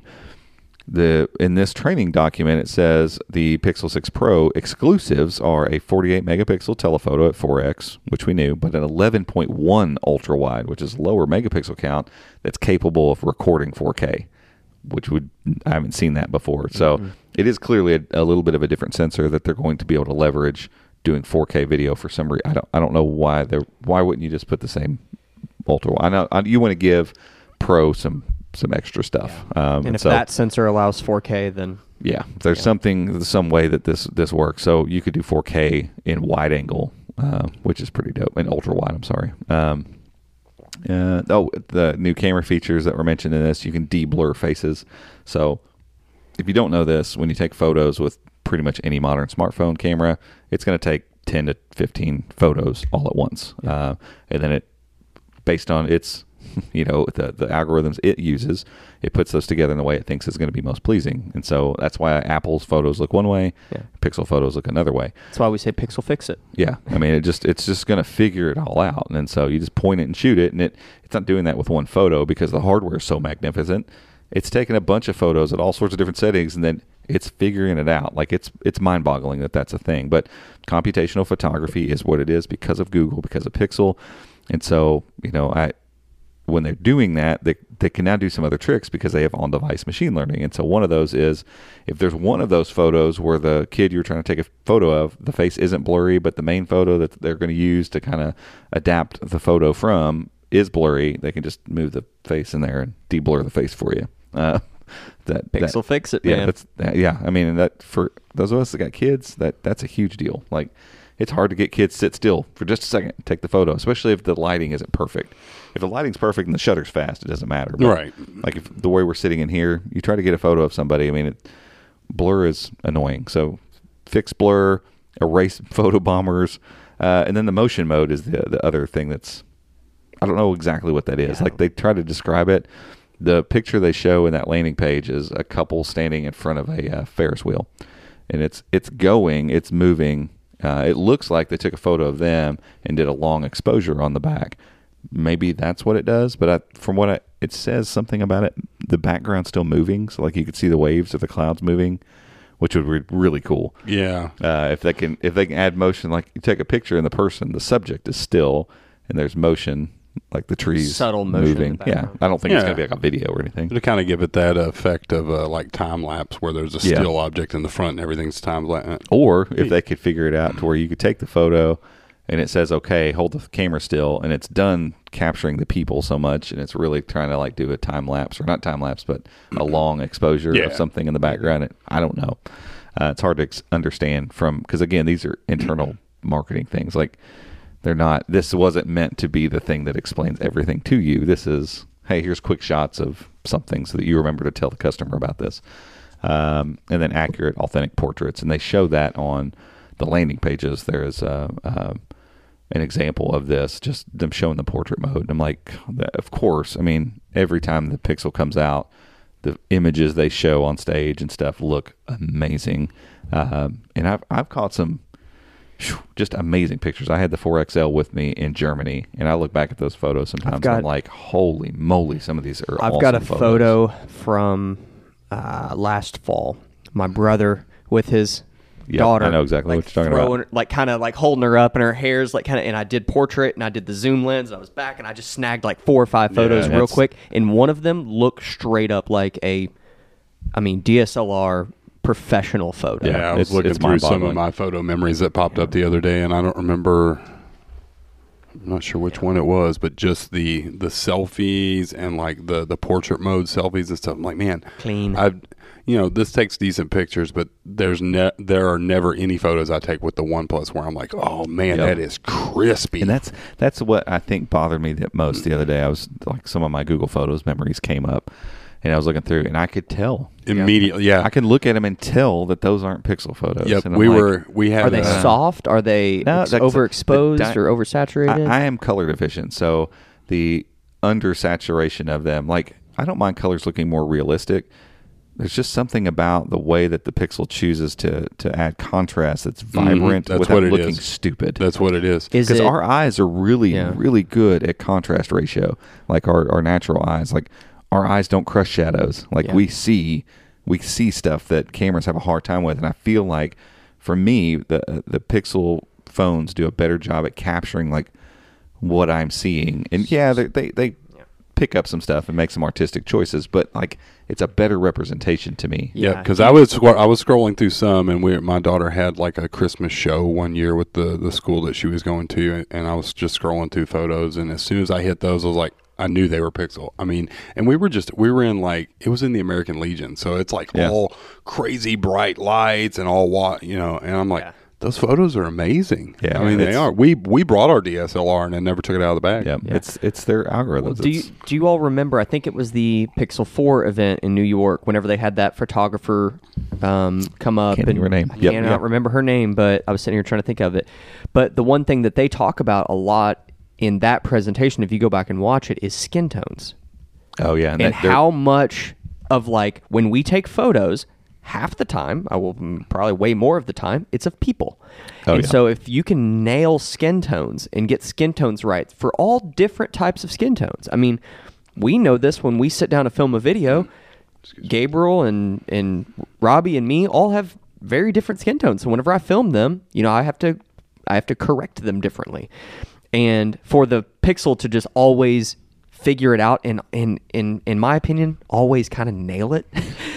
In this training document, it says the Pixel 6 Pro exclusives are a 48 megapixel telephoto at 4x, which we knew, but an 11.1 ultra wide, which is lower megapixel count, that's capable of recording 4K, which I haven't seen that before. So it is clearly a little bit of a different sensor that they're going to be able to leverage doing 4K video for some reason. I don't know why wouldn't you just put the same ultra wide? I know you want to give Pro some extra stuff. And if that sensor allows 4K, then there's some way that this works. So you could do 4K in wide angle, which is pretty dope. And ultra wide, I'm sorry. The new camera features that were mentioned in this, you can de-blur faces. So if you don't know this, when you take photos with pretty much any modern smartphone camera, it's going to take 10 to 15 photos all at once. And then it, based on its the algorithms it uses, it puts those together in the way it thinks is going to be most pleasing. And so that's why Apple's photos look one way, Pixel photos look another way. That's why we say Pixel fix it. Yeah, I mean, it's just going to figure it all out. And then so you just point it and shoot it, and it's not doing that with one photo because the hardware is so magnificent. It's taking a bunch of photos at all sorts of different settings, and then it's figuring it out. Like it's mind-boggling that that's a thing. But computational photography is what it is because of Google, because of Pixel. And so, when they're doing that, they can now do some other tricks because they have on-device machine learning. And so one of those is, if there's one of those photos where the kid you're trying to take a photo of, the face isn't blurry, but the main photo that they're going to use to kind of adapt the photo from is blurry, they can just move the face in there and de-blur the face for you. Pixel fix it, yeah, man. I mean, and that for those of us that got kids, that's a huge deal. Like, it's hard to get kids to sit still for just a second and take the photo, especially if the lighting isn't perfect. If the lighting's perfect and the shutter's fast, it doesn't matter. But right. Like if the way we're sitting in here, you try to get a photo of somebody, I mean, blur is annoying. So fix blur, erase photo bombers, and then the motion mode is the other thing that's, I don't know exactly what that is. Like they try to describe it. The picture they show in that landing page is a couple standing in front of a Ferris wheel, and it's moving. It looks like they took a photo of them and did a long exposure on the back. Maybe that's what it does, but it says something about it. The background's still moving, so like you could see the waves of the clouds moving, which would be really cool. Yeah. If they can add motion, like you take a picture and the subject is still, and there's motion, like the trees subtle motion moving. in the background. I don't think it's going to be like a video or anything. To kind of give it that effect of like time lapse, where there's a still object in the front and everything's time lapse. Or if they could figure it out to where you could take the photo and it says, okay, hold the camera still, and it's done capturing the people so much, and it's really trying to like do a time lapse, or not time lapse, but a long exposure of something in the background. I don't know. It's hard to understand because again, these are internal marketing things. Like this wasn't meant to be the thing that explains everything to you. This is, hey, here's quick shots of something so that you remember to tell the customer about this. And then accurate, authentic portraits. And they show that on the landing pages. There is an example of this, just them showing the portrait mode. And I'm like, of course. I mean, every time the Pixel comes out, the images they show on stage and stuff look amazing. And I've caught some just amazing pictures. I had the 4XL with me in Germany, and I look back at those photos sometimes and I'm like, holy moly, some of these are awesome. I've got a photos. photo from last fall. My brother with his daughter. I know exactly what you're talking about. Like kind of like holding her up, and her hair's like kind of. And I did portrait, and I did the zoom lens. And I was back, and I just snagged like 4 or 5 photos real quick. And one of them looked straight up like DSLR professional photo. Yeah, I was looking through some of my photo memories that popped up the other day, and I don't remember. I'm not sure which one it was, but just the selfies and like the portrait mode selfies and stuff. I'm like, man, clean. This takes decent pictures, but there are never any photos I take with the OnePlus where I'm like, oh man, that is crispy. And that's what I think bothered me the most the other day. I was like, some of my Google Photos memories came up, and I was looking through, and I could tell immediately. Yeah, I can look at them and tell that those aren't Pixel photos. Yep, and we had. Are they soft? Are they overexposed or oversaturated? I am color deficient, so the undersaturation of them, like I don't mind colors looking more realistic. There's just something about the way that the Pixel chooses to add contrast that's vibrant without looking stupid. That's what it is. Because our eyes are really, really good at contrast ratio, like our natural eyes. Like our eyes don't crush shadows. Like we see stuff that cameras have a hard time with. And I feel like, for me, the Pixel phones do a better job at capturing like what I'm seeing. And they pick up some stuff and make some artistic choices, but like it's a better representation to me. Yeah, because I was scrolling through some, and my daughter had like a Christmas show one year with the school that she was going to, and I was just scrolling through photos, and as soon as I hit those, I was like, I knew they were Pixel. I mean, and we were in like, it was in the American Legion, so it's like all crazy bright lights and all and I'm like, those photos are amazing. Yeah, I mean they are. We brought our DSLR and then never took it out of the bag. Yeah, it's their algorithms. Well, do you all remember? I think it was the Pixel 4 event in New York. Whenever they had that photographer come up, can't remember her name. I cannot remember her name, but I was sitting here trying to think of it. But the one thing that they talk about a lot in that presentation, if you go back and watch it, is skin tones. Oh yeah, and how much of like when we take photos. Half the time, I will probably way more of the time, it's of people. So if you can nail skin tones and get skin tones right for all different types of skin tones. I mean, we know this when we sit down to film a video. Gabriel and Robbie and me all have very different skin tones. So whenever I film them, I have to correct them differently. And for the Pixel to just always figure it out and in my opinion always kind of nail it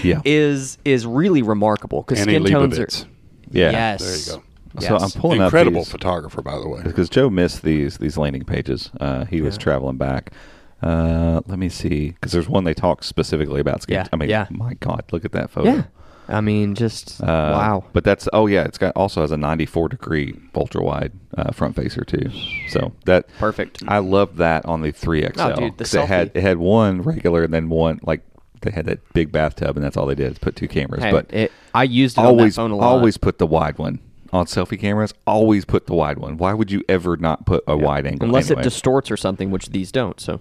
is really remarkable, because skin tones are yes, there you go. So I'm pulling incredible up photographer, by the way, because Joe missed these landing pages. He was traveling back. Let me see, because there's one they talk specifically about skin. My God, look at that photo. I mean, just wow. But that's it's also has a 94-degree ultra wide front facer too. So that perfect. I love that on the 3XL. Oh, dude, the selfie. It had one regular and then one like they had that big bathtub, and that's all they did is put 2 cameras. I used it on that phone a lot. Always put the wide one on selfie cameras. Always put the wide one. Why would you ever not put a wide angle? Unless it distorts or something, which these don't. So,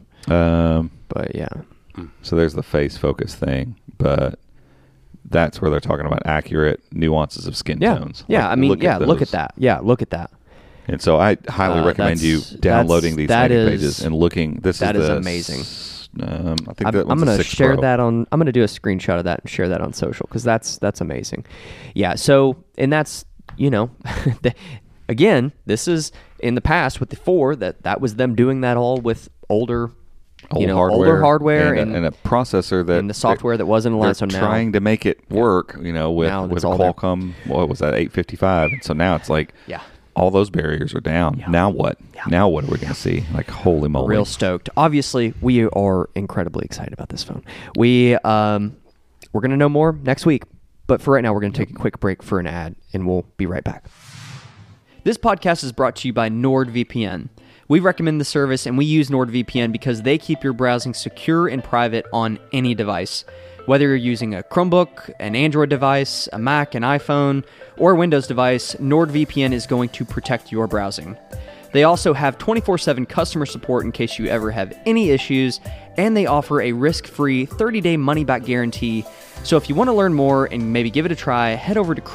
but yeah. So there's the face focus thing, but. That's where they're talking about accurate nuances of skin tones. Yeah, I mean, look at that. Yeah, look at that. And so I highly recommend you downloading these landing pages and looking. That is amazing. I think that I'm going to share Pro. that on. I'm going to do a screenshot of that and share that on social, because that's amazing. Yeah. So, and that's again, this is in the past with the 4 that was them doing that all with older hardware and a processor that and the software that wasn't aligned. So now trying to make it work, with Qualcomm. What was that, 855? And so now it's like all those barriers are down. Yeah. Now what? Yeah. Now what are we going to see? Like, holy moly. Real stoked. Obviously, we are incredibly excited about this phone. We're going to know more next week. But for right now, we're going to take a quick break for an ad, and we'll be right back. This podcast is brought to you by NordVPN. We recommend the service, and we use NordVPN because they keep your browsing secure and private on any device. Whether you're using a Chromebook, an Android device, a Mac, an iPhone, or a Windows device, NordVPN is going to protect your browsing. They also have 24/7 customer support in case you ever have any issues, and they offer a risk-free 30-day money-back guarantee. So if you want to learn more and maybe give it a try, head over to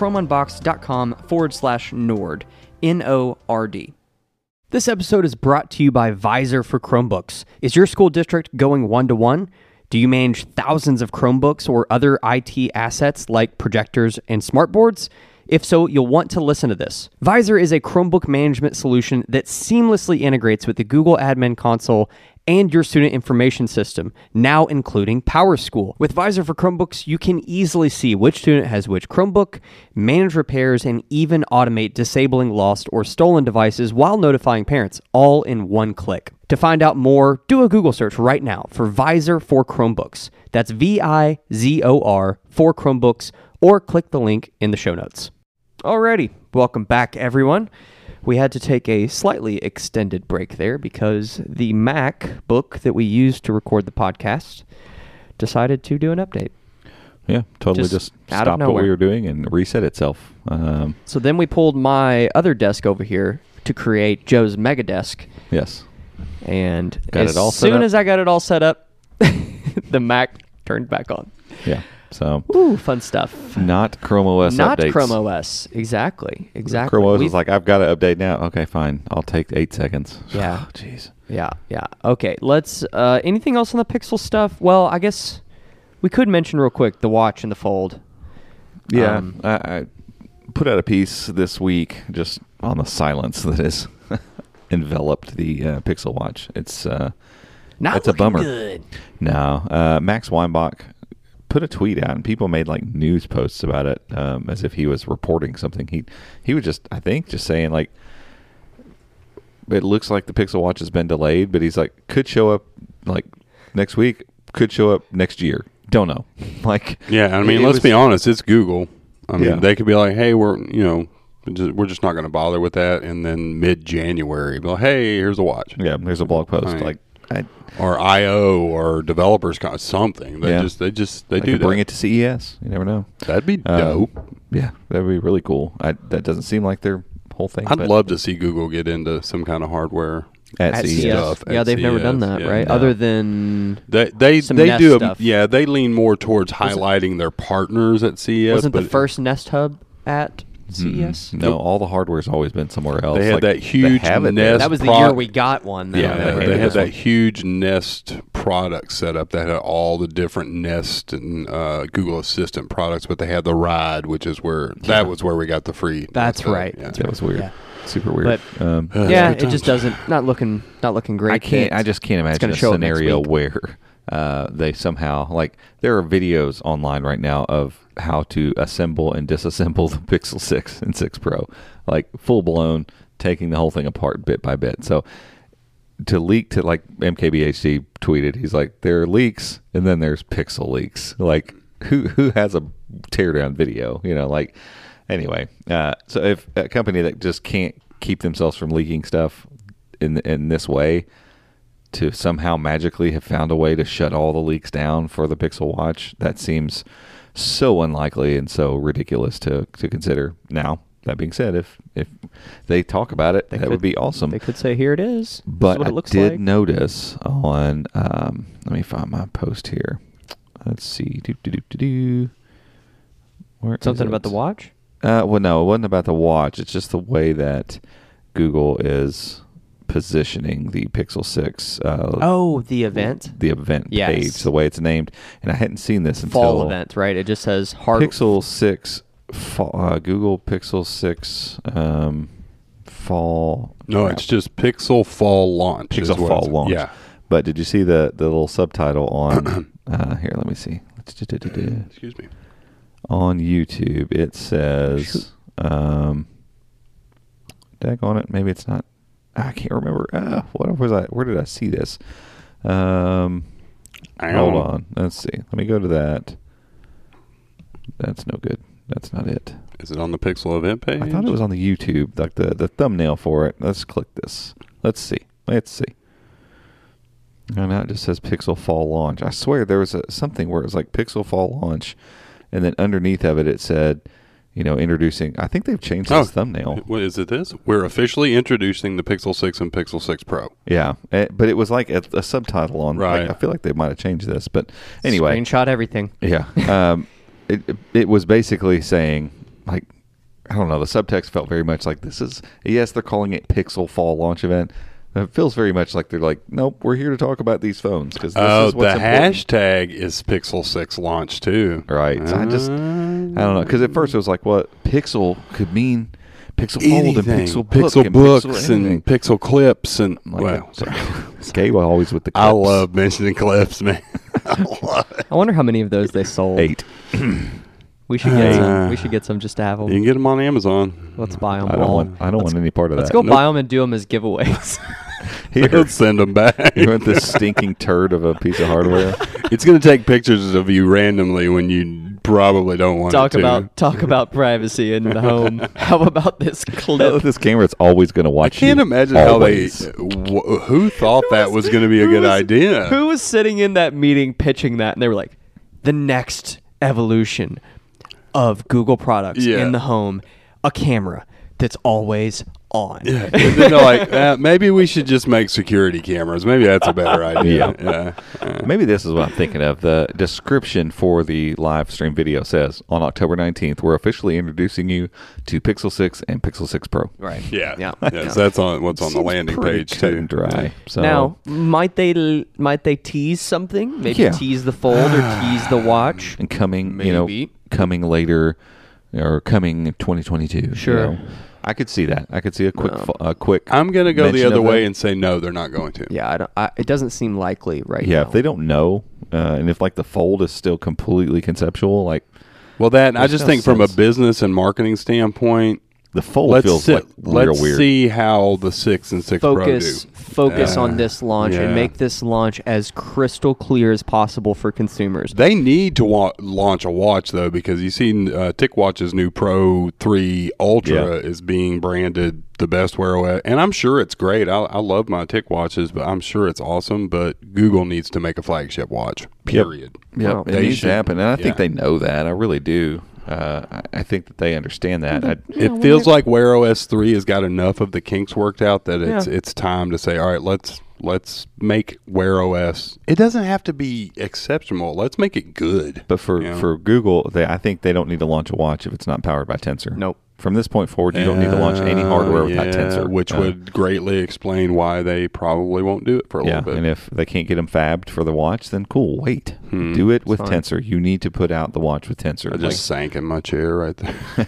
chromeunboxed.com/Nord, Nord. This episode is brought to you by Visor for Chromebooks. Is your school district going one-to-one? Do you manage thousands of Chromebooks or other IT assets like projectors and smartboards? If so, you'll want to listen to this. Visor is a Chromebook management solution that seamlessly integrates with the Google Admin Console and your student information system, now including PowerSchool. With Visor for Chromebooks, you can easily see which student has which Chromebook, manage repairs, and even automate disabling lost or stolen devices while notifying parents, all in one click. To find out more, do a Google search right now for Visor for Chromebooks. That's VIZOR for Chromebooks, or click the link in the show notes. Alrighty, welcome back, everyone. We had to take a slightly extended break there because the MacBook that we used to record the podcast decided to do an update. Yeah, totally Just just out of stopped what nowhere. we were doing and reset itself. So then we pulled my other desk over here to create Joe's mega desk. Yes. And Got as it all set soon up? as I got it all set up, the Mac turned back on. Yeah. So Ooh, fun stuff. not Chrome OS Not updates. Chrome OS. Exactly. Chrome OS We've- is like, I've got to update now. Okay, fine. I'll take 8 seconds. Yeah. Jeez. Yeah. Okay, let's, anything else on the Pixel stuff? Well, I guess we could mention real quick the watch and the fold. Yeah. I put out a piece this week just on the silence that has enveloped the Pixel Watch. It's Not it's a looking bummer. good. No. Max Weinbach put a tweet out, and people made like news posts about it, as if he was reporting something. He was just, I think, just saying like, it looks like the Pixel Watch has been delayed, but he's like, could show up like next week, could show up next year. Don't know. Like, Yeah, I mean, it let's was- be honest. It's Google. I mean, Yeah. they could be like, "Hey, we're just not going to bother with that," and then mid-January, be like, "Hey, here's a watch," Yeah, there's a blog post Right. like, or I/O or developers something. They Yeah. they do could that. bring it to CES. You never know. That'd be dope. Yeah, that'd be really cool. That doesn't seem like their whole thing. I'd but love to see Google get into some kind of hardware. at At CES. CES. stuff Yeah, at they've never CES, done that, yeah. right? No. Other than They Some they Nest do stuff. they lean more towards highlighting their partners at CES. wasn't the but first Nest Hub at CES? No, all the hardware's always been somewhere else. They had Like, that huge have it there. Nest That was the pro- year we got one. Yeah, though. they had this that one. huge Nest product set up that had all the different Nest and Google Assistant products, but they had the Ride, which is where that was where we got the free. That's stuff. right. Yeah. That's That was weird. Yeah. Super weird. But- That's Yeah, good it just times. doesn't not looking great. I can't. It's- I just can't it's imagine gonna a show up next scenario week. where they somehow like there are videos online right now of how to assemble and disassemble the Pixel 6 and 6 Pro, like full blown taking the whole thing apart bit by bit. So to leak to like MKBHD tweeted, he's like, there are leaks and then there's Pixel leaks. Like who has a teardown video? You know, like anyway. So if a company that just can't keep themselves from leaking stuff in this way, to somehow magically have found a way to shut all the leaks down for the Pixel Watch, that seems so unlikely and so ridiculous to consider. Now, that being said, if they talk about it, that would be awesome. They could say, "Here it is." This is But what I it looks did like. notice on, let me find my post here. Let's see. Where is Something about it? the watch. Well, no, it wasn't about the watch. It's just the way that Google is positioning the Pixel 6. The event. The event Yes. page, the way it's named. And I hadn't seen this until Fall event, right? It just says hard. Pixel 6, Google Pixel 6 fall. No, it's just Pixel Fall Launch. is Pixel what Fall it's- Launch. Yeah. But did you see the little subtitle on here? Let me see. Excuse me. On YouTube, it says Daggone it. Maybe it's not. I can't remember. What was I? Where did I see this? Hold on. Let's see. Let me go to that. That's no good. That's not it. Is it on the Pixel event page? I thought it was on the YouTube, like the thumbnail for it. Let's click this. Let's see. And now it just says Pixel Fall Launch. I swear there was something where it was like Pixel Fall Launch, and then underneath of it, it said, introducing. I think they've changed this thumbnail. What is it? This we're officially introducing the Pixel 6 and Pixel 6 Pro. Yeah, but it was like a subtitle on. Right. Like, I feel like they might have changed this, but anyway, Screenshot everything. Yeah. It was basically saying, like, I don't know. The subtext felt very much like this is. Yes, they're calling it Pixel Fall Launch Event. It feels very much like they're like, nope, we're here to talk about these phones because this is what's the important. hashtag is Pixel 6 launch too. Right. So I don't know, because at first it was like, what Pixel could mean Pixel Fold and Pixel Book Pixel and books Pixel and Pixel clips and sorry. Gabe always with the clips. I love mentioning clips, man. I wonder how many of those they sold. 8. We should get some. We should get some just to have them. You can get them on Amazon. Let's buy them I don't want any part of Let's that. go buy them and do them as giveaways. Let's send them back. You want this stinking turd of a piece of hardware? It's going to take pictures of you randomly when you probably don't want to. Talk about privacy in the home. How about this clip? This camera is always going to watch you. I can't imagine always. how who thought that was going to be a good idea. Who was sitting in that meeting pitching that, and they were like, the next evolution of Google products in the home, a camera that's always on. Yeah. And then they're like, maybe we should just make security cameras. Maybe that's a better idea. Maybe this is what I'm thinking of. The description for the live stream video says, on October 19th, we're officially introducing you to Pixel 6 and Pixel 6 Pro. Right. Yeah. Yeah. Yes, that's on what's on the landing page Cut too. and dry. So Now, might they tease something? Maybe tease the Fold or tease the watch? and coming, Maybe. coming later or coming in 2022. Sure. I could see that. I could see a quick. I'm going to go the mention other of way that. and say no, they're not going to. Yeah, it doesn't seem likely right now. Yeah, if they don't know, and if like the Fold is still completely conceptual, like Well, that I just no think from a sense. business and marketing standpoint, the Fold feels like real weird. see how the 6 and 6 Pro do. Focus on this launch and yeah. make this launch as crystal clear as possible for consumers. They need to launch a watch though, because you see TicWatch's new Pro 3 Ultra is being branded the best Wear OS, and I'm sure it's great. I love my TicWatches, but I'm sure it's awesome. But Google needs to make a flagship watch. Period. Yeah, Well, it needs to happen, and I think they know that. I really do. I think that they understand that. It feels like Wear OS 3 has got enough of the kinks worked out that it's time to say, all right, let's make Wear OS. It doesn't have to be exceptional. Let's make it good. But for Google, I think they don't need to launch a watch if it's not powered by Tensor. Nope. From this point forward, you don't need to launch any hardware without Tensor, which would greatly explain why they probably won't do it for a little bit. And if they can't get them fabbed for the watch, then cool, wait. Do it with Tensor. You need to put out the watch with Tensor. I just sank in my chair right there.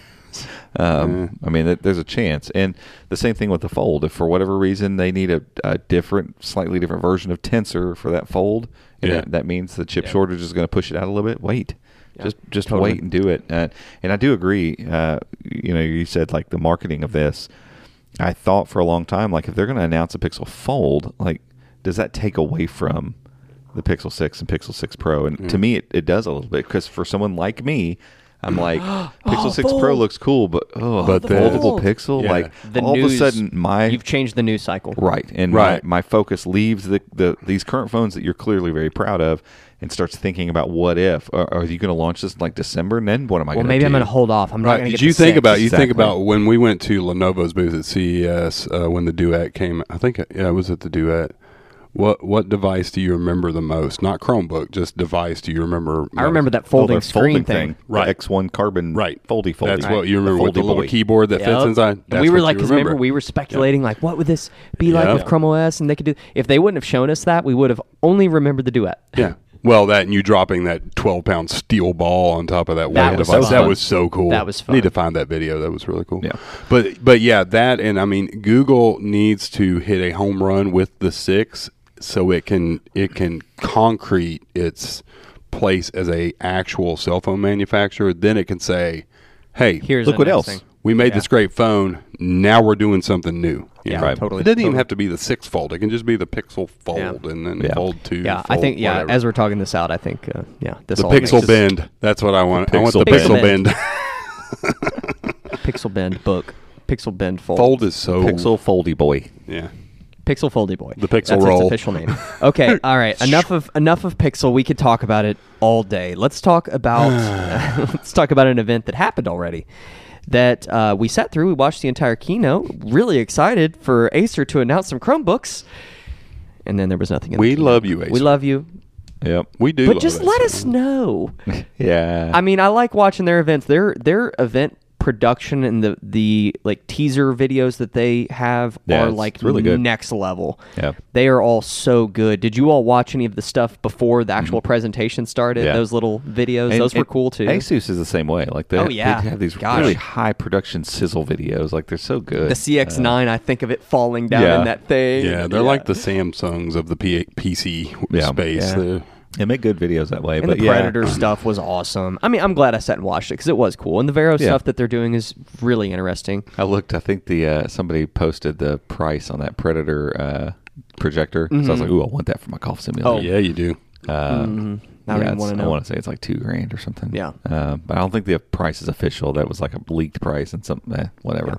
I mean, there's a chance. And the same thing with the Fold. If for whatever reason they need a slightly different version of Tensor for that Fold, and that means the chip shortage is going to push it out a little bit, wait. Yeah, just totally. Wait and do it. And I do agree. You said like the marketing of this. I thought for a long time, like if they're going to announce a Pixel Fold, like does that take away from the Pixel 6 and Pixel 6 Pro? And to me, it does a little bit, because for someone like me, I'm like, Pixel 6 Pro looks cool, but the foldable Pixel, like all of a sudden you've changed the news cycle, right? And my focus leaves these current phones that you're clearly very proud of, and starts thinking about what if are you going to launch this in like December, and then what am I going to do? Well, maybe I'm going to hold off. I'm not going to get Did you think about Exactly. think about when we went to Lenovo's booth at CES when the Duet came? I think it was at the Duet. What device do you remember the most? Not Chromebook, just device do you remember? I remember that folding screen thing. Right. The X1 Carbon foldy. That's what you remember, with the little keyboard that fits inside. And we were like, because remember we were speculating like, what would this be like with Chrome OS? And they could do, if they wouldn't have shown us that, we would have only remembered the Duet. Yeah. Well, that and you dropping that 12-pound steel ball on top of that weight device. So that was so cool. That was fun. Need to find that video. That was really cool. Yeah. But yeah, that, and I mean, Google needs to hit a home run with the 6 so it can concrete its place as a actual cell phone manufacturer. Then it can say, hey, Here's look what else. thing. we made this great phone. Now we're doing something new. You Yeah, know? Right. totally. It doesn't even totally. have to be the 6 Fold. It can just be the Pixel Fold Yeah. and then Yeah. Fold 2. Yeah, I Fold, think whatever. as we're talking this out, I think this the all Pixel makes- Bend. That's what I want. I want the Pixel Pixel Bend. Bend. Pixel Bend book, Pixel Bend Fold, Fold is so Pixel Foldy Boy. Yeah. Pixel Foldy Boy. The Pixel That's Roll. its official name. Okay, all right. Enough of Pixel. We could talk about it all day. Let's talk about an event that happened already. That we sat through. We watched the entire keynote. Really excited for Acer to announce some Chromebooks, and then there was nothing. In the We keynote. love you, Acer. We love you, Yep. We do. but love just Acer. let us know. Yeah. I mean, I like watching their events. Their event production and the like teaser videos that they have Yeah, are it's like really good. next level. Yeah. They are all so good. Did you all watch any of the stuff before the actual presentation started? Yeah. Those little videos, And- those were and cool too. Asus is the same way. Like they, Oh, yeah. they have these Gosh. really high production sizzle videos. Like they're so good. The CX9, I think of it falling down yeah. in that thing. Yeah, they're like the Samsungs of the PC Yeah. space. Yeah. They're- They make good videos that way. And but the Predator stuff was awesome. I mean, I'm glad I sat and watched it because it was cool. And the Vero Yeah. stuff that they're doing is really interesting. I looked. I think the somebody posted the price on that Predator projector. So I was like, "Ooh, I want that for my golf simulator." Oh, yeah, you do. I don't even want to I know. want to say it's like $2,000 or something. Yeah. But I don't think the price is official. That was like a leaked price and something. Whatever.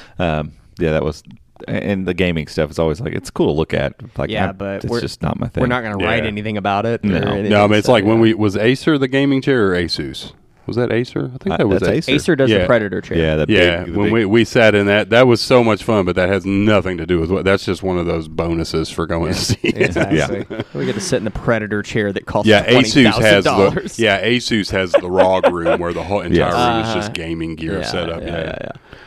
That was. And the gaming stuff is always like it's cool to look at. Like, Yeah, but it's just not my thing. We're not going to write Yeah. anything about it. No. or anything, No, I mean, it's so, like when yeah. was Acer the gaming chair or Asus? Was that Acer? I think that was that's Acer. Acer does the Yeah. Predator chair. Yeah, the Yeah, big, when we sat in that was so much fun, but that has nothing to do with what. That's just one of those bonuses for going to see it. Exactly. We get to sit in the Predator chair that costs Yeah, Asus has $20,000. Asus has the ROG room where the whole entire room is just gaming gear set up. Yeah.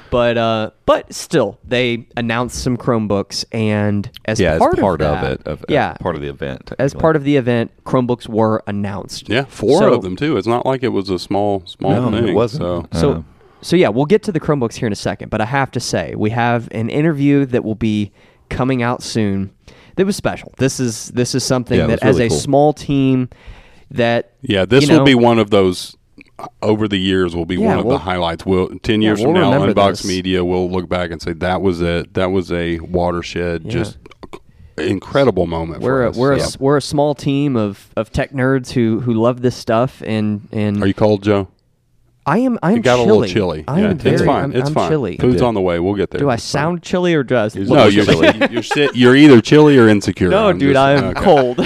But still, they announced some Chromebooks, and as as part, part of, of that, it, of yeah, part of the event. as part of the event, Chromebooks were announced. Yeah, four So- of them too. It's not like it was a small No, thing. it wasn't. So So yeah, we'll get to the Chromebooks here in a second, but I have to say we have an interview that will be coming out soon. That was special. This is something Yeah, it that was as really a cool. small team that yeah, this you will know, be one of those. Over the years, will be Yeah, one of we'll- the highlights. 10 years we'll from now, remember Unbox this. Media will look back and say that was it. That was a watershed, just incredible moment. we're for a, us. we're a small team of tech nerds who love this stuff and Are you cold, Joe? I'm You got chilly. a little chilly. I am it's very, fine. I'm, it's I'm fine. chilly. Food's on the way. We'll get there. Do I It's fine. sound chilly or just No, You're you're either chilly or insecure. No, I'm dude, just- I'm okay. cold.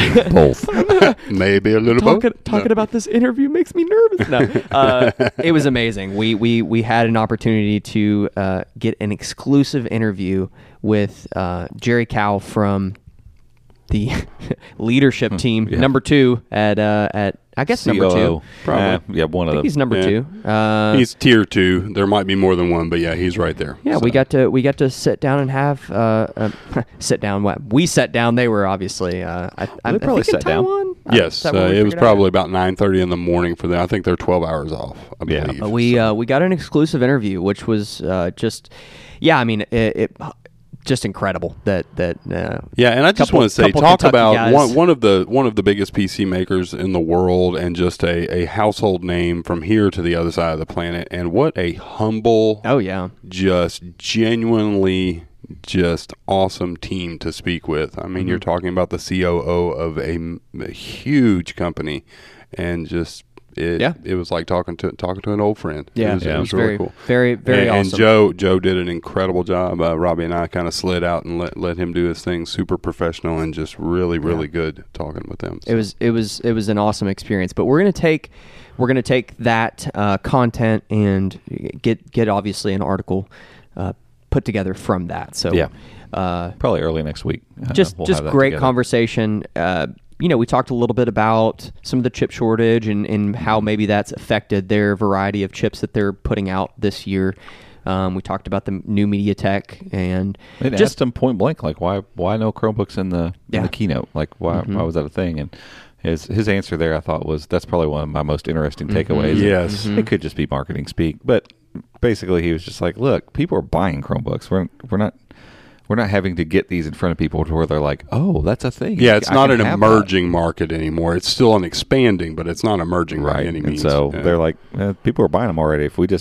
both. Maybe a little talking both. about this interview makes me nervous. No, it was amazing. We had an opportunity to get an exclusive interview with Jerry Cow from the leadership team, yeah. number 2 at I guess number 2. COO. Probably. Yeah, one I of think them. he's number Yeah. 2. He's tier 2. There might be more than one, but yeah, he's right there. Yeah, So. we got to sit down and have sit down. We sat down. They were obviously. I probably think in sat down. Taiwan? Yes, Is that what we it was figured out? probably about 9:30 in the morning for them. I think they're 12 hours off. I Yeah. believe. But we got an exclusive interview, which was just, yeah. I mean, it just incredible that Yeah, and I just Couple- want to say, couple talk Kentucky about guys. one of the biggest PC makers in the world, and just a household name from here to the other side of the planet. And what a humble, Oh yeah, just genuinely, just awesome team to speak with. I mean, you're talking about the COO of a huge company, and just. It was like talking to an old friend. yeah. It was very really cool. very very and awesome. Joe did an incredible job. Robbie and I kind of slid out and let him do his thing. Super professional and just really good talking with them. It was an awesome experience. But we're gonna take that content and get obviously an article put together from that. So Yeah. Probably early next week. just we'll have that great together. conversation. We talked a little bit about some of the chip shortage and how maybe that's affected their variety of chips that they're putting out this year. We talked about the new MediaTek and They just asked him point blank, like, why no Chromebooks in the Yeah. keynote? Like, why was that a thing? And his answer there, I thought, was that's probably one of my most interesting takeaways. Yes. It could just be marketing speak, but basically he was just like, look, people are buying Chromebooks. We're not having to get these in front of people to where they're like, oh, that's a thing. Yeah, it's I not can an have emerging market anymore. It's still an expanding, but it's not emerging that. by Right. any And means. so Yeah. they're like, people are buying them already. If we just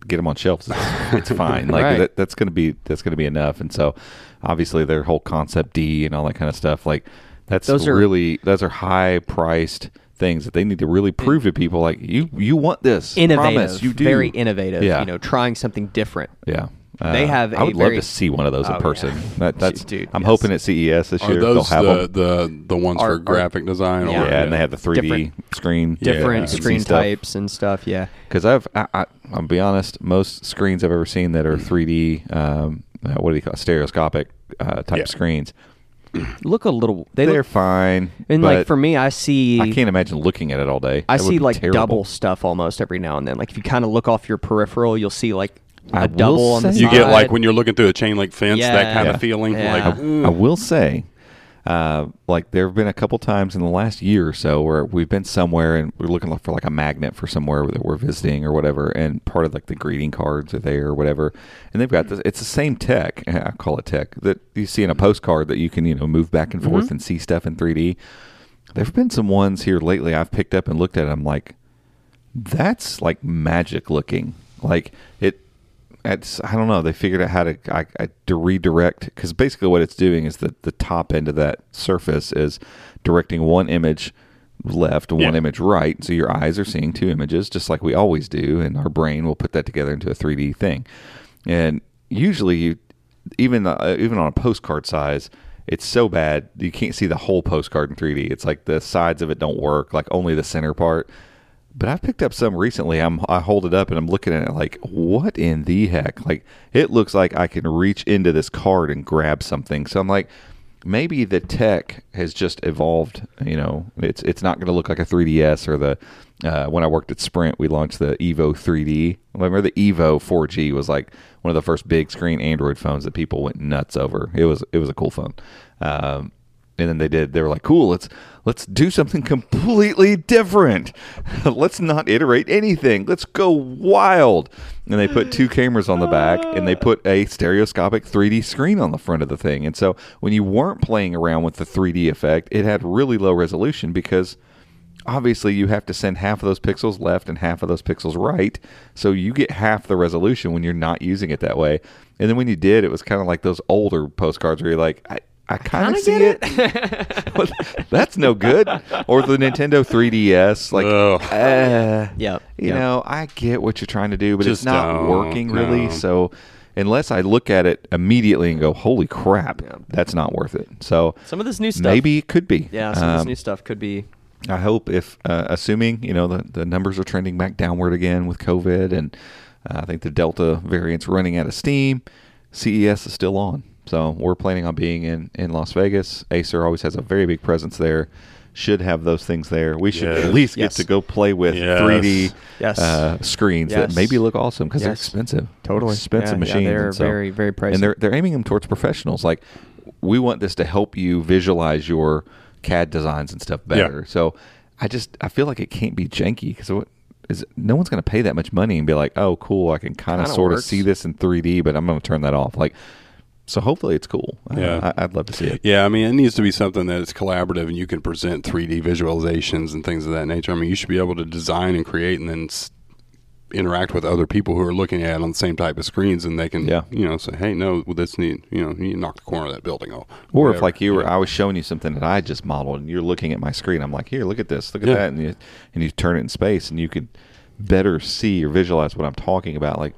get them on shelves. It's fine. Like Right. that's going to be enough. And so obviously their whole Concept D and all that kind of stuff, like those are high priced things that they need to really prove to people, like you want this. Innovative. Promise, you do. Very innovative. Yeah. You know, trying something different. Yeah. They have I would a love very- to see one of those in Oh, person. yeah. That's Dude, I'm yes. hoping at CES this Are year they'll those have them. the ones for Art- graphic design? Yeah. Or, Yeah, and they have the 3D Different- screen. Different Yeah, screen stuff. types and stuff. Yeah. Because I'll be honest, most screens I've ever seen that are 3D, what do you call it, stereoscopic type screens, Look a little. they're fine. and but like for me, I see. I can't imagine looking at it all day. I That would see be like terrible. double stuff almost every now and then. Like if you kind of look off your peripheral, you'll see like I a will double on the say- side. You get like when you're looking through a chain link fence, that kind Yeah. of feeling. Yeah. Like, I will say, like there have been a couple times in the last year or so where we've been somewhere and we're looking for like a magnet for somewhere that we're visiting or whatever, and part of like the greeting cards are there or whatever, and they've got this. It's the same tech. I call it tech that you see in a postcard that you can move back and forth and see stuff in 3D. There've been some ones here lately I've picked up and looked at. I'm like, that's like magic looking. Like I don't know. They figured out how to redirect, because basically what it's doing is that the top end of that surface is directing one image left and one image right. So your eyes are seeing two images, just like we always do, and our brain will put that together into a 3D thing. And usually, even on a postcard size, it's so bad you can't see the whole postcard in 3D. It's like the sides of it don't work, like only the center part. But I've picked up some recently. I hold it up and I'm looking at it like, what in the heck? Like, it looks like I can reach into this card and grab something. So I'm like, maybe the tech has just evolved. It's not going to look like a 3DS or the when I worked at Sprint, we launched the Evo 3D. Remember the Evo 4G was like one of the first big screen Android phones that people went nuts over. It was a cool phone. And then they were like, cool, let's do something completely different. Let's not iterate anything. Let's go wild. And they put two cameras on the back, and they put a stereoscopic 3D screen on the front of the thing. And so when you weren't playing around with the 3D effect, it had really low resolution, because obviously you have to send half of those pixels left and half of those pixels right. So you get half the resolution when you're not using it that way. And then when you did, it was kind of like those older postcards where you're like, I kind of see it. That's no good. Or the Nintendo 3DS, like, Yep. you know, I get what you're trying to do, but Just it's not don't, working really. no. So unless I look at it immediately and go, holy crap, that's not worth it. So Some of this new stuff. maybe it could be. Yeah, some of this new stuff could be. I hope, if assuming the numbers are trending back downward again with COVID, and I think the Delta variant's running out of steam, CES is still on. So we're planning on being in Las Vegas. Acer always has a very big presence there. Should have those things there. We should at least get to go play with 3D screens that maybe look awesome, because they're expensive. Totally. Expensive machines. Yeah, they're and so, very, very pricey. And they're aiming them towards professionals. Like, we want this to help you visualize your CAD designs and stuff better. Yeah. So I feel like it can't be janky, because no one's going to pay that much money and be like, oh, cool, I can kind of sort of see this in 3D, but I'm going to turn that off. Like, so hopefully it's cool. Yeah. I'd love to see it. Yeah, I mean, it needs to be something that is collaborative, and you can present 3D visualizations and things of that nature. I mean, you should be able to design and create and then interact with other people who are looking at it on the same type of screens, and they can, say, hey, no, this you need to knock the corner of that building off. Or if, like, I was showing you something that I just modeled, and you're looking at my screen, I'm like, here, look at this, look at that, and you turn it in space, and you could better see or visualize what I'm talking about. Like,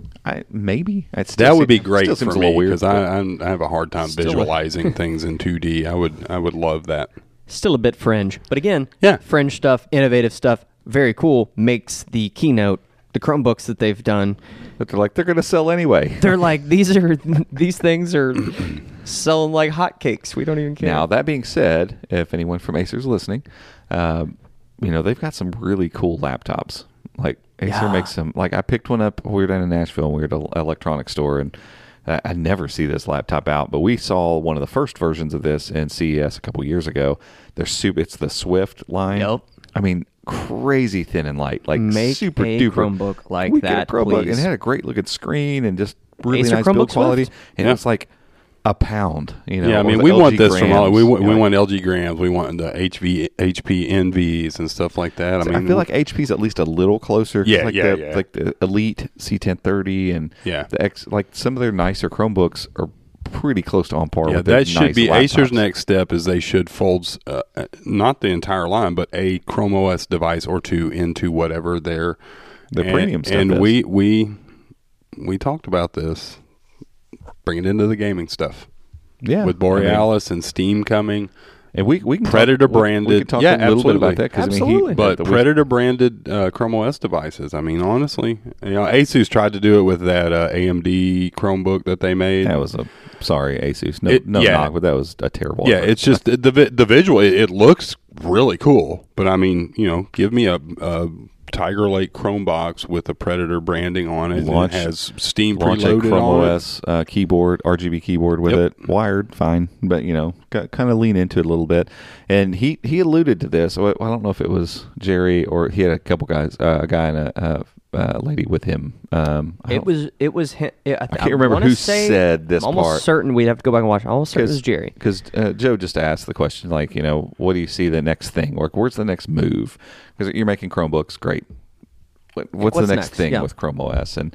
that would be great still for seems a me, little weird, because I have a hard time visualizing things in 2D. I would love that. Still a bit fringe. But again, Yeah. fringe stuff, innovative stuff, very cool, makes the Keynote, the Chromebooks that they've done, but they're like, they're going to sell anyway. they're like, these things are selling like hotcakes. We don't even care. Now, that being said, if anyone from Acer's listening, they've got some really cool laptops. Like, Acer makes some, like, I picked one up. We were down in Nashville, and we were at an electronics store, and I never see this laptop out, but we saw one of the first versions of this in CES a couple years ago. It's the Swift line. Yep. I mean, crazy thin and light, like Make super a duper Chromebook like we that, get a Chromebook, please. and it had a great looking screen and just really Acer nice Chromebook build quality. Swift. And it's like, a pound. You know, Yeah, I or mean, the we LG want this from all. grams, We you know, want LG grams. We want the HP Envies and stuff like that. I mean, I feel like HP's at least a little closer. 'Cause Yeah, like yeah, the, yeah. Like the Elite C1030 and Yeah. the X, like some of their nicer Chromebooks are pretty close to on par yeah, with their that should nice be laptops. Acer's next step. Is they should fold not the entire line, but a Chrome OS device or two into whatever their premium stuff And is. we talked about this. Bring it into the gaming stuff. Yeah, With I mean, Borealis and Steam coming. and we can Predator talk, we branded. can talk Yeah, a little absolutely. bit about that because I mean, Absolutely. But the Predator branded Chrome OS devices. I mean, honestly, Asus tried to do it with that AMD Chromebook that they made. that was a sorry Asus. Yeah, Knock, but that was a terrible. Yeah, effort. it's just the visual. It looks really cool, but I mean, give me a Tiger Lake Chrome box with a Predator branding on it. Launch- and it has Steam launch a preloaded Chrome on OS keyboard, RGB keyboard with Yep. it, wired, fine, but kind of lean into it a little bit. And he alluded to this. I don't know if it was Jerry or he had a couple guys, a guy and a lady with him. It was him. I can't remember wanna who say- said this I'm almost part. certain we'd have to go back and watch. I'm almost certain it was Jerry. Because Joe just asked the question, like, what do you see the next thing? Like, where's the next move? Because you're making Chromebooks, great. What's the next thing Yeah. with Chrome OS? And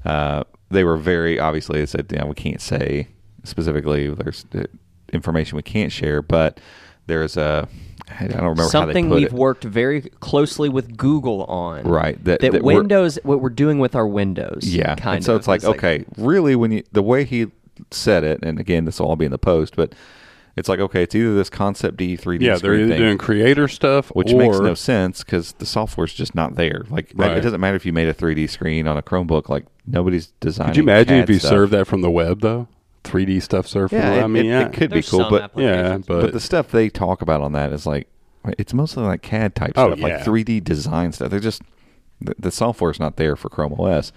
they were very obviously. They said, we can't say specifically. There's information we can't share, but there's I don't remember Something how they we've put it. worked very closely with Google on. Right, That, that we're- Windows, what we're doing with our Windows. Yeah, Kind and so of. it's like, okay, really, the way he said it, and again, this will all be in the post, but it's like, okay, it's either this Concept D 3D Yeah, they're screen either thing, doing creator stuff, which or makes no sense because the software's just not there. Like, Right. it doesn't matter if you made a 3D screen on a Chromebook. Like, nobody's designing. Could you imagine CAD if you stuff. served that from the web though? 3D stuff served from the Yeah, web? I mean, it could be There's cool, some but applications. but the stuff they talk about on that is like, it's mostly like CAD type Oh, stuff, like yeah. 3D design stuff. They're just the software's not there for Chrome OS,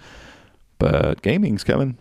but gaming's coming.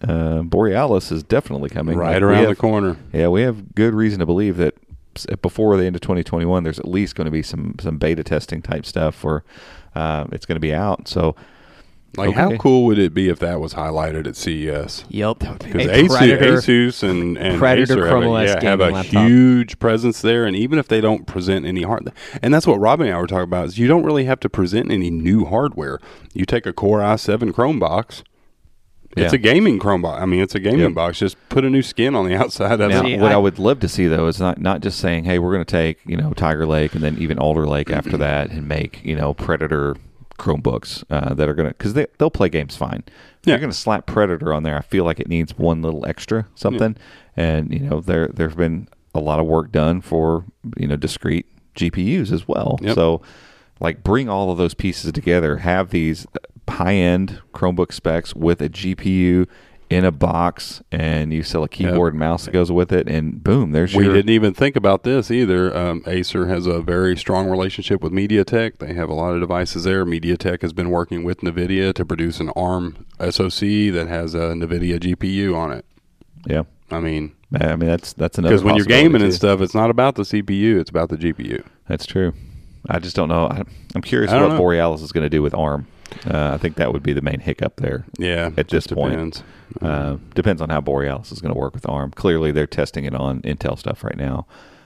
Borealis is definitely coming right Like, we around the have- corner. Yeah, we have good reason to believe that before the end of 2021, there's at least going to be some beta testing type stuff where it's going to be out. So, Like, how okay. cool would it be if that was highlighted at CES? Yep. Because A Asus and Predator Acer Chrome OS have gaming a laptop. huge presence there, and even if they don't present any and that's what Robbie and I were talking about, is you don't really have to present any new hardware. You take a Core i7 Chrome box. It's Yeah. a gaming Chrome box. I mean, it's a gaming Yep. box. Just put a new skin on the outside of now, it. what I would love to see though is not just saying, "Hey, we're going to take Tiger Lake and then even Alder Lake after that and make Predator Chromebooks that are going to because they'll play games fine. If Yeah. you're going to slap Predator on there, I feel like it needs one little extra something. And there's been a lot of work done for discrete GPUs as well. Yep. So like bring all of those pieces together, have these high-end Chromebook specs with a GPU in a box, and you sell a keyboard and mouse that goes with it, and boom, there's We your didn't even think about this either. Acer has a very strong relationship with MediaTek. They have a lot of devices there. MediaTek has been working with NVIDIA to produce an ARM SoC that has a NVIDIA GPU on it. yeah. I mean, That's another because when you're possibility, gaming and too. stuff, it's not about the CPU, it's about the GPU. That's true. I just don't know. I'm curious I don't what know. Borealis is going to do with ARM. I think that would be the main hiccup there. Yeah, At this just point. depends. Depends on how Borealis is going to work with ARM. Clearly, they're testing it on Intel stuff right now.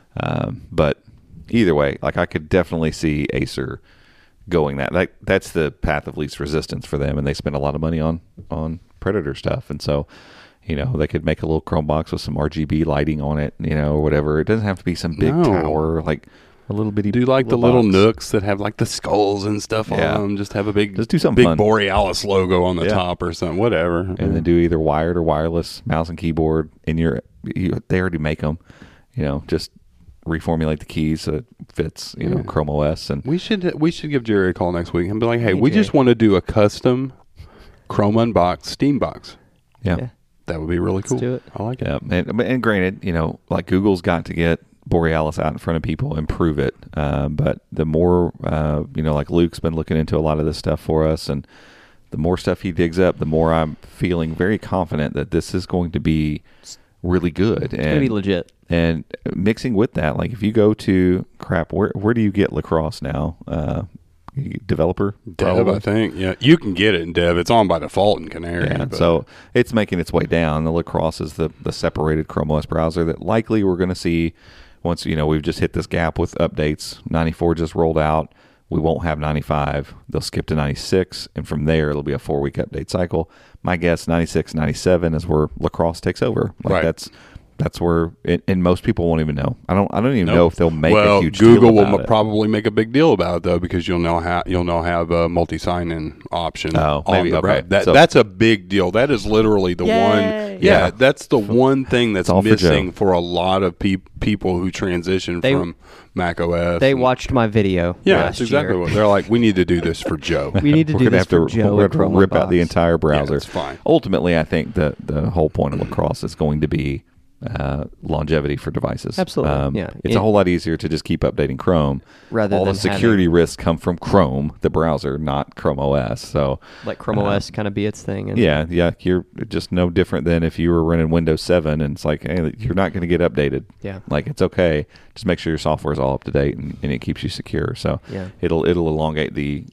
But either way, like I could definitely see Acer going that. Like that's the path of least resistance for them, and they spend a lot of money on Predator stuff, and so they could make a little Chrome box with some RGB lighting on it, or whatever. It doesn't have to be some big No. tower, like a little bitty. Do like the little box. nooks that have like the skulls and stuff Yeah. on them. Just have a big, Just do something big fun. Borealis logo on the Yeah. top or something, whatever. and then do either wired or wireless mouse and keyboard in they already make them, just reformulate the keys so it fits, Chrome OS. And we should give Jerry a call next week and be like, hey, we Jerry. just want to do a custom Chrome Unbox Steam box. yeah. That would be really cool. do it. I like it. Yeah, and granted, like Google's got to get Borealis out in front of people, improve it. But the more, like Luke's been looking into a lot of this stuff for us, and the more stuff he digs up, the more I'm feeling very confident that this is going to be really good. It's going to be legit. And mixing with that, like if you go to where do you get lacrosse now? developer. Dev, probably. I think. Yeah, you can get it in Dev. It's on by default in Canary. Yeah, but- so it's making its way down. The Lacrosse is the separated Chrome OS browser that likely we're going to see once, we've just hit this gap with updates. 94 just rolled out. We won't have 95. They'll skip to 96, and from there it'll be a 4-week update cycle. My guess, 96, 97 is where Lacrosse takes over. Right. That's where, and most people won't even know. I don't even know if they'll make a huge Google deal about will it. probably make a big deal about it though, because you'll now have a multi sign-in option. Oh, on maybe, the okay. browser. So- That's a big deal. That is literally the Yay. one. Yeah. That's the one thing that's all for missing Joe. for a lot of people who transition from Mac OS. They watched my video. Yeah, last that's exactly year. what they're like. We need to do this for Joe. We need to We're do gonna this have for to, Joe we're and gonna Chrome rip out the Box. entire browser. it's fine. Ultimately, I think the whole point of Lacrosse is going to be longevity for devices. Absolutely, yeah. It's a whole lot easier to just keep updating Chrome. Rather all than the security risks come from Chrome, the browser, not Chrome OS. So Let Chrome OS kind of be its thing. And yeah, you're just no different than if you were running Windows 7 and it's like, hey, you're not going to get updated. Yeah. Like, it's okay. Just make sure your software is all up to date and it keeps you secure. So Yeah. it'll elongate the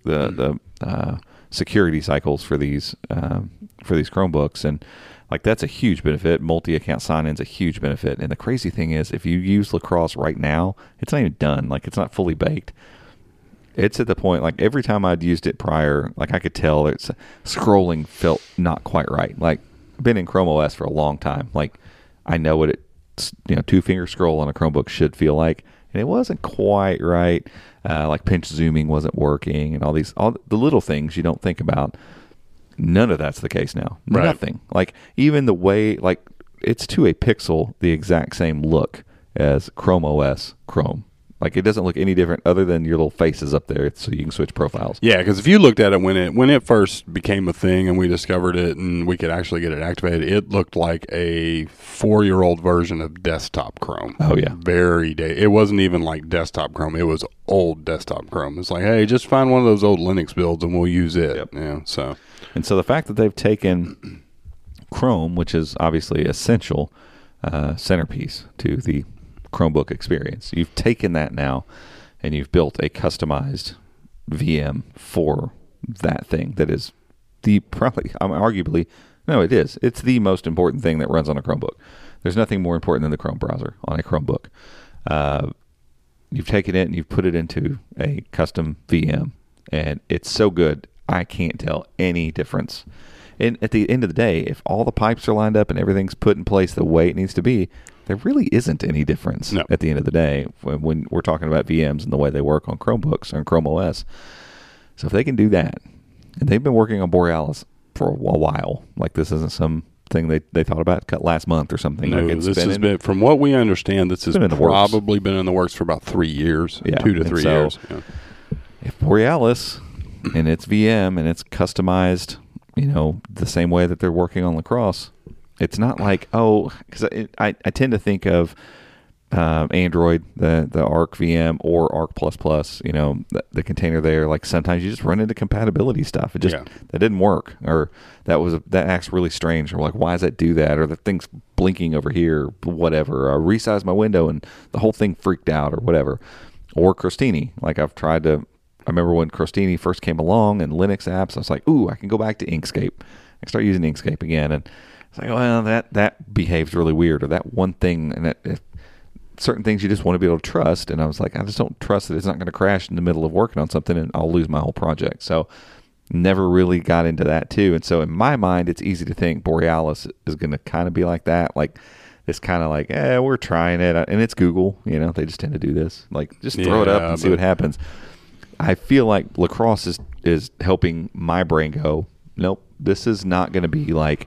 security cycles for these Chromebooks, and like that's a huge benefit. Multi-account sign-in's a huge benefit. And the crazy thing is, if you use Lacrosse right now, it's not even done. Like, it's not fully baked. It's at the point, like, every time I'd used it prior, like, I could tell it's scrolling felt not quite right. Like, I've been in Chrome OS for a long time. Like, I know what two-finger scroll on a Chromebook should feel like, and it wasn't quite right. Like, pinch zooming wasn't working, and all the little things you don't think about. None of that's the case now. Right. Nothing. Like, even the way, like, it's to a pixel the exact same look as Chrome OS Chrome. Like, it doesn't look any different other than your little faces up there, so you can switch profiles. Yeah, because if you looked at it when it first became a thing and we discovered it and we could actually get it activated, it looked like a 4-year-old version of desktop Chrome. Oh, yeah. It wasn't even like desktop Chrome. It was old desktop Chrome. It's like, hey, just find one of those old Linux builds and we'll use it. Yep. Yeah, so And so the fact that they've taken Chrome, which is obviously essential centerpiece to the Chromebook experience, you've taken that now and you've built a customized VM for that thing that is it's the most important thing that runs on a Chromebook. There's nothing more important than the Chrome browser on a Chromebook. You've taken it and you've put it into a custom VM, and it's so good, I can't tell any difference. And at the end of the day, if all the pipes are lined up and everything's put in place the way it needs to be, there really isn't any difference at the end of the day when we're talking about VMs and the way they work on Chromebooks and Chrome OS. So if they can do that, and they've been working on Borealis for a while, like this isn't some thing they thought about cut last month or something. no, like it's this been has in- been, from what we understand, this has been in the works. probably been in the works for about 3 years, Yeah, 2 to and 3 so- years. Yeah. if Borealis and its VM and it's customized, the same way that they're working on Lacrosse, it's not like, because I tend to think of Android, the Arc VM or Arc++, the container there. Like, sometimes you just run into compatibility stuff. It just that didn't work, or that acts really strange, or like, why does that do that, or the thing's blinking over here, whatever. I resized my window and the whole thing freaked out, or whatever. Or Crostini, like I remember when Crostini first came along and Linux apps, I was like, ooh, I can go back to Inkscape. I can start using Inkscape again, and it's like, well, that behaves really weird, or that one thing, and certain things you just want to be able to trust. And I was like, I just don't trust that it's not going to crash in the middle of working on something and I'll lose my whole project. So never really got into that too. And so in my mind, it's easy to think Borealis is going to kind of be like that. Like, it's kind of like, we're trying it, and it's Google. They just tend to do this. Like, just throw it up and see what happens. I feel like Lacrosse is helping my brain go, nope, this is not going to be like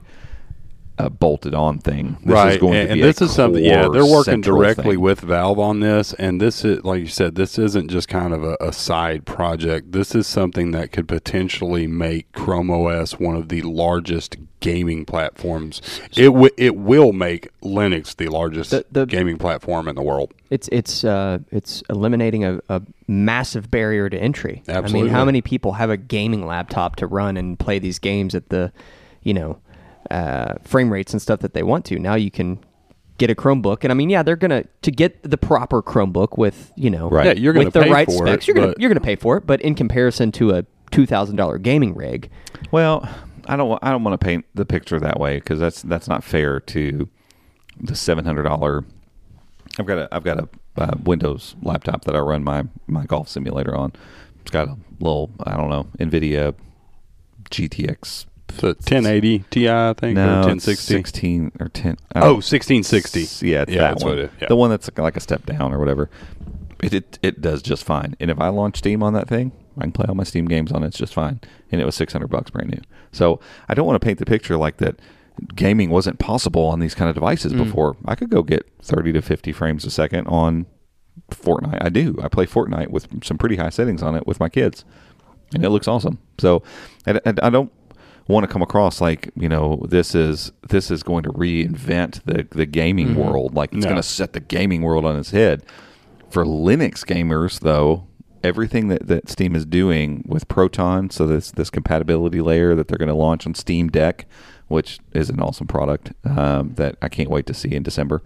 a bolted on thing. This Right, is going to be this is something. Yeah, they're working central directly thing. with Valve on this, and this is, like you said, this isn't just kind of a side project. This is something that could potentially make Chrome OS one of the largest gaming platforms. It will make Linux the largest gaming platform in the world. It's eliminating a massive barrier to entry. Absolutely. I mean, how many people have a gaming laptop to run and play these games at the, frame rates and stuff that they want to? Now you can get a Chromebook. And I mean, yeah, they're gonna to get the proper Chromebook with Right. Yeah, you're going with to the pay right for specs. it. You're gonna pay for it, but in comparison to a $2,000 gaming rig, Well, I don't want to paint the picture that way because that's not fair to the $700. I've got a Windows laptop that I run my golf simulator on. It's got a little, I don't know, NVIDIA GTX. The 1080 Ti, I think, or No, 1060. 16 or 10. Oh, 1660. Yeah, it's that that's one. what yeah. The one that's like a step down or whatever. It does just fine. And if I launch Steam on that thing, I can play all my Steam games on it. It's just fine. And it was $600 brand new. So I don't want to paint the picture like that. Gaming wasn't possible on these kind of devices before. I could go get 30 to 50 frames a second on Fortnite. I do. I play Fortnite with some pretty high settings on it with my kids, and it looks awesome. So I don't want to come across like, this is going to reinvent the gaming world, like it's going to set the gaming world on its head. For Linux gamers, though, everything that Steam is doing with Proton, so this compatibility layer that they're going to launch on Steam Deck, which is an awesome product that I can't wait to see in December.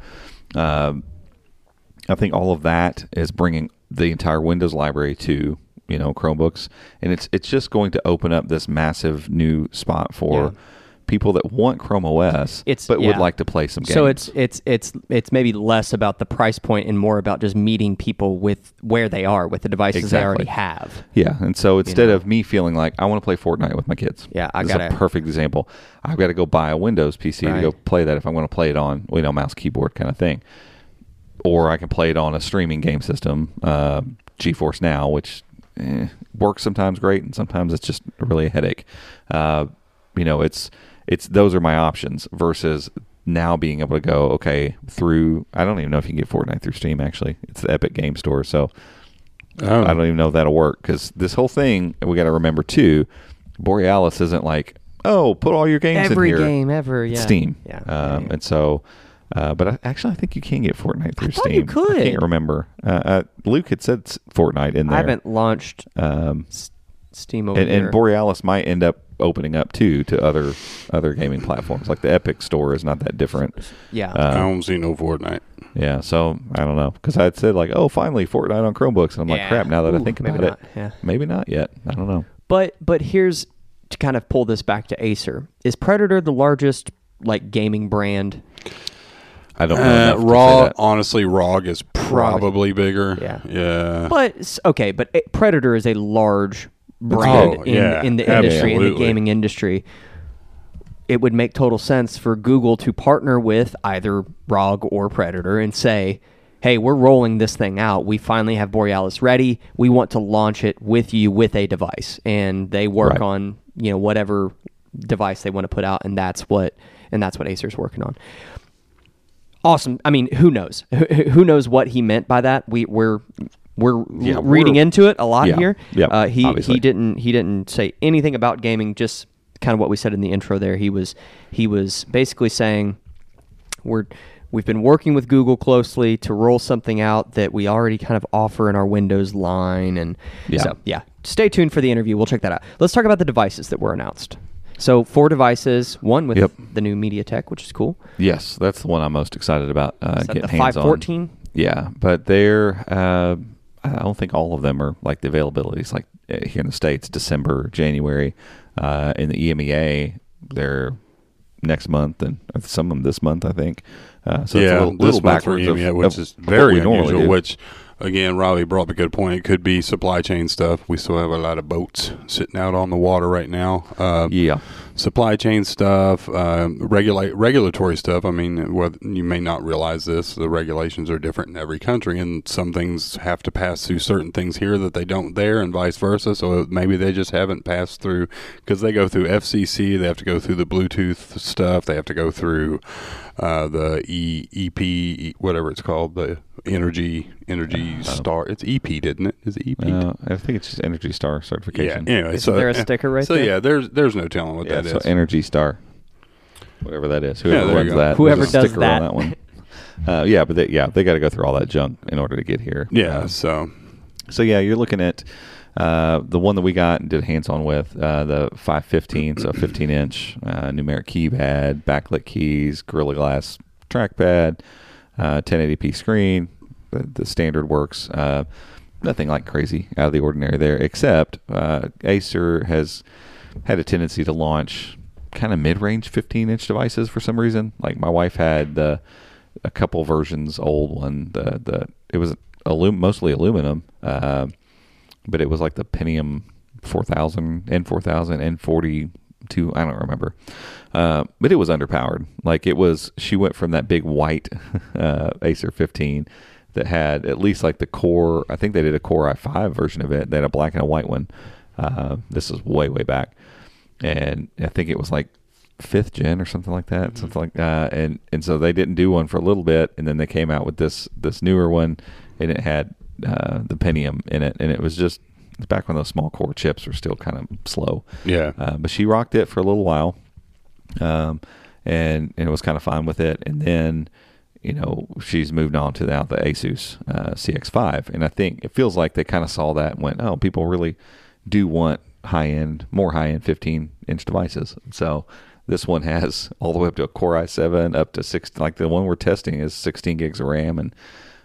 I think all of that is bringing the entire Windows library to Chromebooks, and it's just going to open up this massive new spot for people that want Chrome OS, but would like to play some games. So it's maybe less about the price point and more about just meeting people with where they are with the devices they already have. Yeah, and so instead of me feeling like I want to play Fortnite with my kids, this is a perfect example. I've got to go buy a Windows PC to go play that if I'm going to play it on mouse keyboard kind of thing, or I can play it on a streaming game system, GeForce Now, which works sometimes great and sometimes it's just really a headache. It's those are my options versus now being able to go through. I don't even know if you can get Fortnite through Steam. Actually, it's the Epic Game Store, so I don't even know if that'll work because this whole thing we got to remember too. Borealis isn't like put all your games every in here. Game ever, yeah. Steam, yeah. And so. But I think you can get Fortnite through Steam. You could. I can't remember. Luke had said Fortnite in there. I haven't launched Steam over there. And Borealis might end up opening up too to other gaming platforms. Like the Epic Store is not that different. Yeah. I don't see no Fortnite. Yeah, so I don't know because I'd said like, finally Fortnite on Chromebooks, and I'm like, crap. Now that I think about it, maybe not yet. I don't know. But here's to kind of pull this back to Acer. Is Predator the largest gaming brand? I don't know. ROG, honestly, ROG is probably bigger. Yeah. But Predator is a large brand in the industry, in the gaming industry. It would make total sense for Google to partner with either ROG or Predator and say, hey, we're rolling this thing out. We finally have Borealis ready. We want to launch it with you with a device. And they work on, whatever device they want to put out, and that's what Acer's working on. Awesome. I mean, who knows? Who knows what he meant by that? We're reading into it a lot here. Yeah, he didn't say anything about gaming. Just kind of what we said in the intro there. He was basically saying we've been working with Google closely to roll something out that we already kind of offer in our Windows line, and stay tuned for the interview. We'll check that out. Let's talk about the devices that were announced. So 4 devices, one with the new MediaTek, which is cool. Yes, that's the one I'm most excited about getting the hands on. 514? Yeah, but they're I don't think all of them are like the availability is like here in the States, December, January. In the EMEA, they're next month and some of them this month, I think. So it's a little backwards for EMEA, which is very unusual, which... Again, Robbie brought up a good point. It could be supply chain stuff. We still have a lot of boats sitting out on the water right now. Supply chain stuff, regulatory stuff. I mean, you may not realize this. The regulations are different in every country, and some things have to pass through certain things here that they don't there, and vice versa. So maybe they just haven't passed through because they go through FCC. They have to go through the Bluetooth stuff. They have to go through the EP, whatever it's called, the Energy Star. It's EP, didn't it? Is it EP? I think it's just Energy Star certification. Yeah. Anyway, is there a sticker right there? So there's no telling what that is. So Energy Star, whatever that is. Whoever runs that, whoever does that. On that one. But they got to go through all that junk in order to get here. Yeah. So you're looking at the one that we got and did hands-on with, the 515, so 15-inch numeric keypad, backlit keys, Gorilla Glass trackpad, 1080p screen. The standard works. Nothing like crazy out of the ordinary there, except Acer has had a tendency to launch kind of mid-range 15-inch devices for some reason. Like my wife had a couple versions, old one. It was mostly aluminum, but it was like the Pentium 4000, N4000, N42. I don't remember, but it was underpowered. Like she went from that big white Acer 15 that had at least like the Core. I think they did a Core i5 version of it. They had a black and a white one. This is way back, and I think it was like 5th gen or something like that. Mm-hmm. Something like and so they didn't do one for a little bit, and then they came out with this newer one, and it had the Pentium in it, and it's back when those small core chips were still kind of slow. Yeah. But she rocked it for a little while, and it was kind of fine with it, and then she's moved on to the Asus CX5, and I think it feels like they kind of saw that and went, oh, people really do want more high-end 15-inch devices. So this one has all the way up to a Core i7, up to 6, like the one we're testing is 16 gigs of RAM and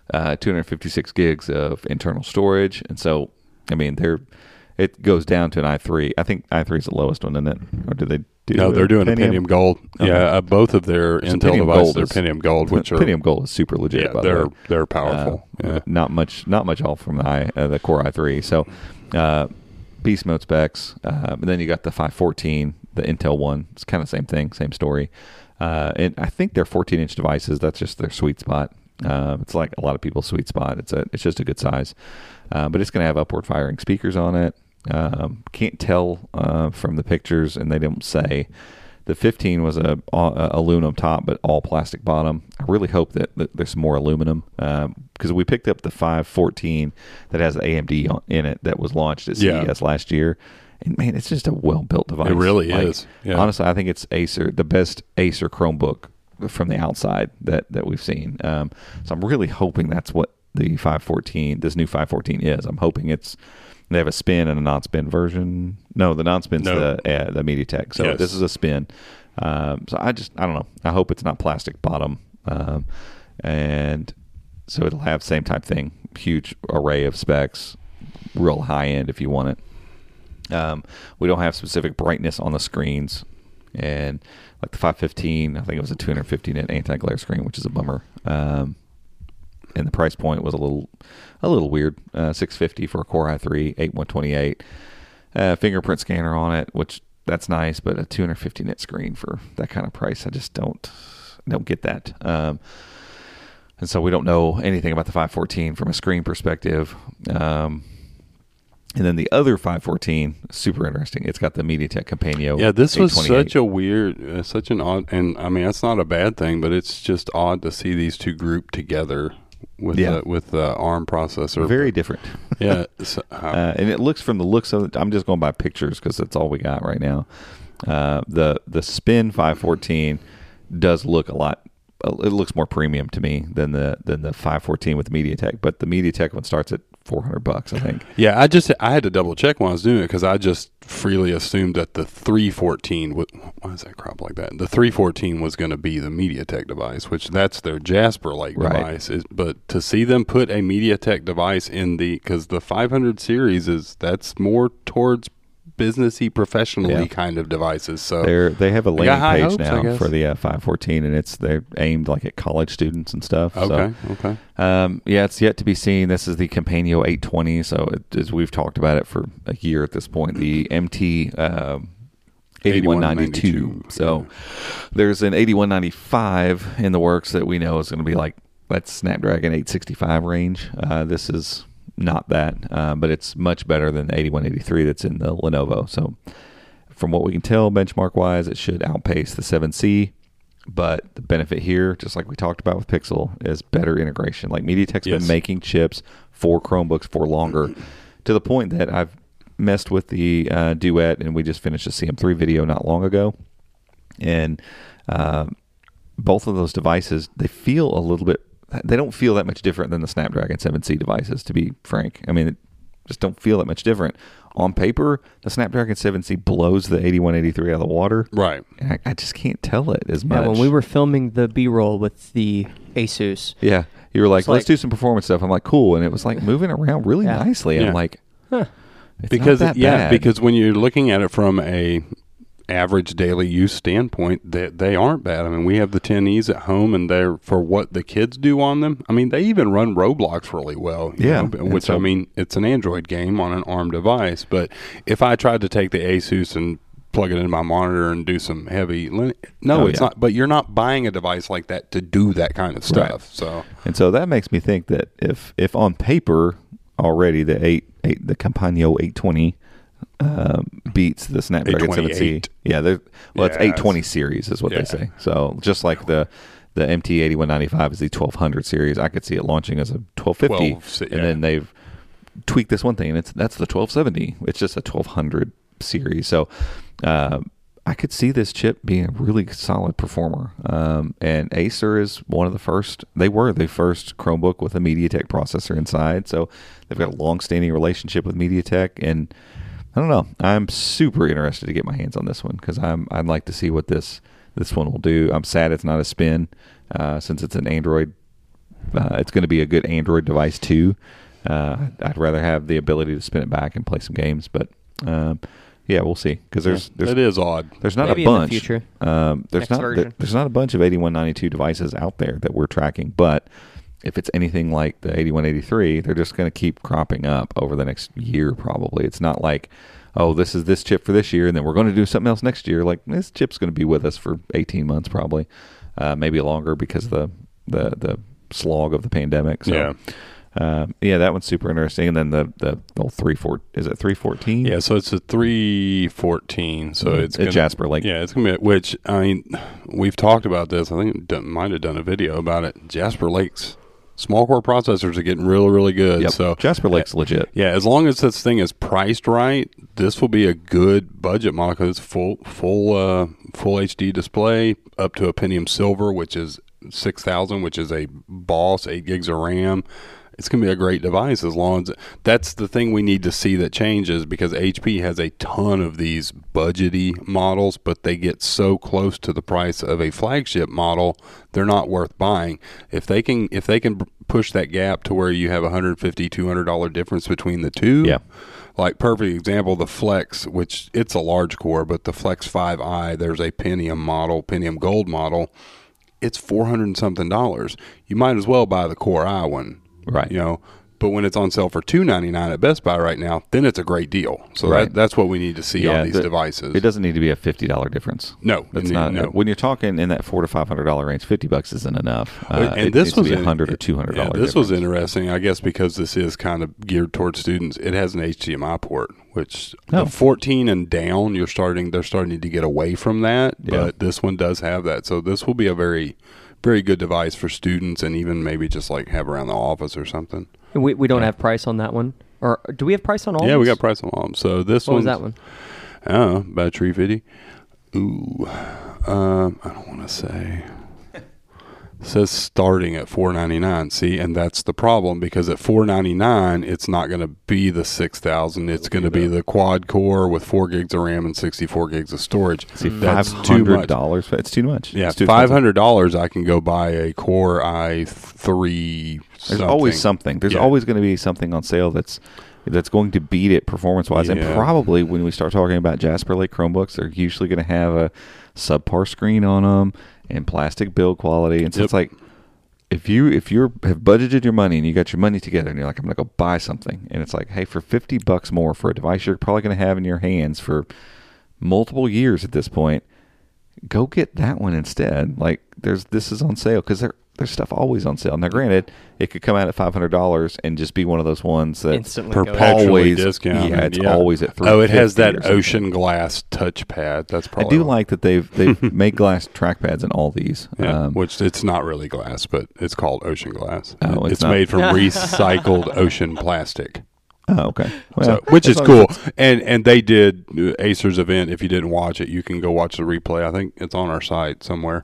256 gigs of internal storage. And so, I mean, it goes down to an i3. I think i3 is the lowest one, isn't it? Or do they do? No, they're doing a Pentium Gold. Okay. Yeah, both of their Intel devices are Pentium Gold, which are Pentium Gold is super legit. Yeah, by the way. They're powerful. Not much off from the Core i3. So, beast mode specs. And then you got the 514, the Intel one. It's kind of the same thing, same story. And I think they're 14-inch devices. That's just their sweet spot. It's like a lot of people's sweet spot. It's just a good size, but it's going to have upward firing speakers on it. Can't tell from the pictures, and they don't say. The 15 was a aluminum top, but all plastic bottom. I really hope that there's more aluminum because we picked up the 514 that has AMD in it that was launched at CES last year. And man, it's just a well-built device. It really is. Yeah. Honestly, I think it's the best Acer Chromebook from the outside that we've seen. So I'm really hoping that's what the 514, this new 514 is. I'm hoping they have a spin and a non-spin version. No, the non-spin's the MediaTek. So this is a spin. So I don't know. I hope it's not plastic bottom. And so it'll have same type thing. Huge array of specs, real high end if you want it. We don't have specific brightness on the screens, and like the 515, I think it was a 250 nit anti-glare screen, which is a bummer. And the price point was a little weird. $650 for a Core i3, 8128. Fingerprint scanner on it, which that's nice, but a 250 nit screen for that kind of price, I just don't get that. And so we don't know anything about the 514 from a screen perspective. And then the other 514, super interesting. It's got the MediaTek Companio. Yeah, this was such a weird, such an odd, and I mean, that's not a bad thing, but it's just odd to see these two grouped together with the ARM processor. Very different. Yeah. And it looks, from the looks of it, I'm just going by pictures because that's all we got right now. The Spin 514 does look a lot. It looks more premium to me than the 514 with the MediaTek, but the MediaTek one starts at $400, I think. Yeah, I had to double check when I was doing it because I just freely assumed that the 314 would. Why is that crop like that? The 314 was going to be the MediaTek device, which that's their Jasper Lake device. But to see them put a MediaTek device in because the 500 series that's more towards businessy, professionally kind of devices. So they have a landing page now for the 514, and they're aimed like at college students and stuff. Okay. It's yet to be seen. This is the Companio 820. So as we've talked about it for a year at this point, the MT 8192. So there's an 8195 in the works that we know is going to be like that Snapdragon 865 range. This is not that, but it's much better than the 8183 that's in the Lenovo. So from what we can tell, benchmark-wise, it should outpace the 7C. But the benefit here, just like we talked about with Pixel, is better integration. Like MediaTek's been making chips for Chromebooks for longer, to the point that I've messed with the Duet, and we just finished a CM3 video not long ago. And both of those devices, they feel a little bit. They don't feel that much different than the Snapdragon 7C devices, to be frank. I mean, just don't feel that much different. On paper, the Snapdragon 7C blows the 8183 out of the water. Right. And I just can't tell it as much. Yeah, when we were filming the B-roll with the Asus. Yeah. You were like, like- let's do some performance stuff. I'm like, cool. And it was like moving around really Yeah. nicely. Yeah. I'm like, it's Because not that bad. because when you're looking at it from a average daily use standpoint, they aren't bad. I mean, we have the 10Es at home, and they're for what the kids do on them. I mean, they even run Roblox really well. you Yeah, know, and which so- I mean, it's an Android game on an ARM device. But if I tried to take the Asus and plug it into my monitor and do some heavy, no, Oh, it's yeah. not. But you're not buying a device like that to do that kind of stuff. Right. So And so that makes me think that if on paper already the the Campagno 820 beats the Snapdragon 7C. 828. Yeah, it's Yeah, 820 series is what yeah. they say. So just like the MT8195 is the 1200 series, I could see it launching as a 1250, yeah. and then they've tweaked this one thing, and that's the 1270. It's just a 1200 series. So I could see this chip being a really solid performer. And Acer is one of the first. They were the first Chromebook with a MediaTek processor inside. So they've got a long-standing relationship with MediaTek. And I don't know. I'm super interested to get my hands on this one because I'd like to see what this one will do. I'm sad it's not a spin since it's an Android. It's going to be a good Android device too. I'd rather have the ability to spin it back and play some games, but yeah, we'll see because it is odd. there's not Maybe a in the bunch. future. There's Next not version. there's not a bunch of 8192 devices out there that we're tracking, but if it's anything like the 8183, they're just going to keep cropping up over the next year probably. It's not like, oh, this is this chip for this year and then we're going to do something else next year. Like this chip's going to be with us for 18 months probably, maybe longer because of the slog of the pandemic. So, Yeah. yeah, that one's super interesting. And then the old 314. Yeah, so it's a 314. So it's at Jasper Lake. Yeah, it's gonna be. Which I mean, we've talked about this. I think might have done a video about it. Jasper Lake's small core processors are getting really, really good. Yep. So Jasper Lake's legit. yeah, as long as this thing is priced right, this will be a good budget model because it's full HD display up to a Pentium Silver, which is 6,000, which is a boss 8 gigs of RAM. It's going to be a great device as long as that's the thing we need to see that changes because HP has a ton of these budgety models, but they get so close to the price of a flagship model, they're not worth buying. If they can push that gap to where you have $150, $200 difference between the two. Yeah. Like perfect example, the Flex, which it's a large core, but the Flex 5i, there's a Pentium model, Pentium Gold model. It's $400 and something. You might as well buy the Core i one. Right. You know, but when it's on sale for $299 at Best Buy right now, then it's a great deal. So Right. that's what we need to see on these devices. It doesn't need to be a $50 difference. No, That's it- not. no. When you're talking in that $400 to $500 range, $50 isn't enough. And it this needs to was be $100 or $200. Yeah, this was difference. interesting, I guess, because this is kind of geared towards students. It has an HDMI port, which Oh. the 14 and down, they're starting to get away from that. Yeah. But this one does have that, so this will be a very, very good device for students, and even maybe just like have around the office or something. We don't have price on that one, or do we have price on all? Yeah, we these? got price on all of them. So this What was one's- that one? I don't know, about $350. Ooh, I don't want to say. It says starting at $499. See, and that's the problem because at $499, it's not going to be the 6,000. It's going to be the quad core with 4 gigs of RAM and 64 gigs of storage. See, That's too much. $500. It's too much. Yeah, It's too expensive. $500. I can go buy a Core i3. There's always something. There's Yeah. always going to be something on sale that's going to beat it performance wise. And Yeah. probably when we start talking about Jasper Lake Chromebooks, they're usually going to have a subpar screen on them and plastic build quality. And so Yep. it's like if you have budgeted your money and you got your money together and you're like, I'm going to go buy something, and it's like, hey, for $50 more for a device you're probably going to have in your hands for multiple years at this point, go get that one instead. Like this is on sale because there's stuff always on sale. Now, granted, it could come out at $500 and just be one of those ones that Instantly goes. perpetually always discounted. Yeah, it's always at $350. Oh, it has that or something. ocean glass touchpad. That's I probably do like that they've made glass trackpads in all these. Yeah, which it's not really glass, but it's called ocean glass. Oh, it's it's not. made from recycled ocean plastic. Oh, okay. Well, So, which is as long as cool. And they did Acer's event. If you didn't watch it, you can go watch the replay. I think it's on our site somewhere.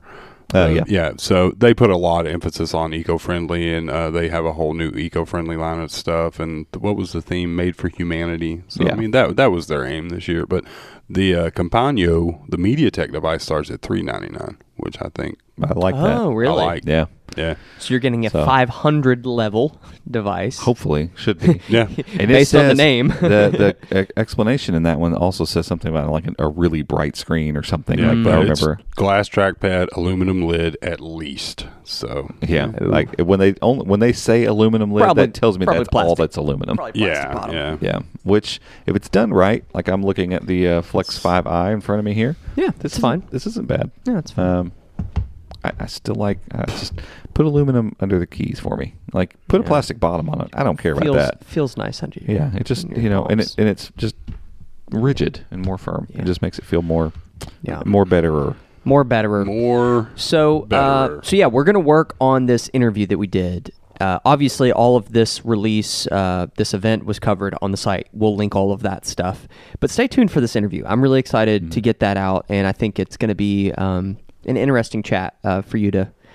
Yeah, so they put a lot of emphasis on eco-friendly, and they have a whole new eco-friendly line of stuff. And what was the theme? Made for humanity. So Yeah. I mean, that was their aim this year. But the Compagno, the MediaTek device, starts at $399, which I think I like that. Oh, really? I like. Yeah. Yeah, So you're getting a So- 500 level device. Hopefully, should be. yeah. And it Based on the says- name. the explanation in that one also says something about like a really bright screen or something. Yeah, Like but I it's remember. glass trackpad, aluminum lid at least. So Yeah, Ooh. like when they say aluminum lid, Probably- that tells me probably that's all plastic. that's aluminum. Probably plastic bottom. yeah. Yeah, which if it's done right, like I'm looking at the Flex 5i in front of me here. Yeah, This that's isn't- fine. This isn't bad. Yeah, it's fine. I still like just put aluminum under the keys for me. Like put a Yeah. plastic bottom on it. I don't care about feels that. feels nice under you. Yeah, it just under your and palms. it's just rigid and more firm. Yeah. It just makes it feel more Yeah. more betterer. more betterer. more. So, Betterer. so yeah, we're going to work on this interview that we did. Obviously, all of this release, this event was covered on the site. We'll link all of that stuff. But stay tuned for this interview. I'm really excited to get that out, and I think it's going to be an interesting chat for you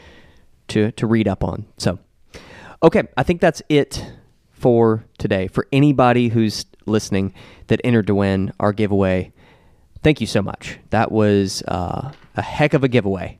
to read up on. So, okay, I think that's it for today. For anybody who's listening that entered to win our giveaway, thank you so much. That was a heck of a giveaway.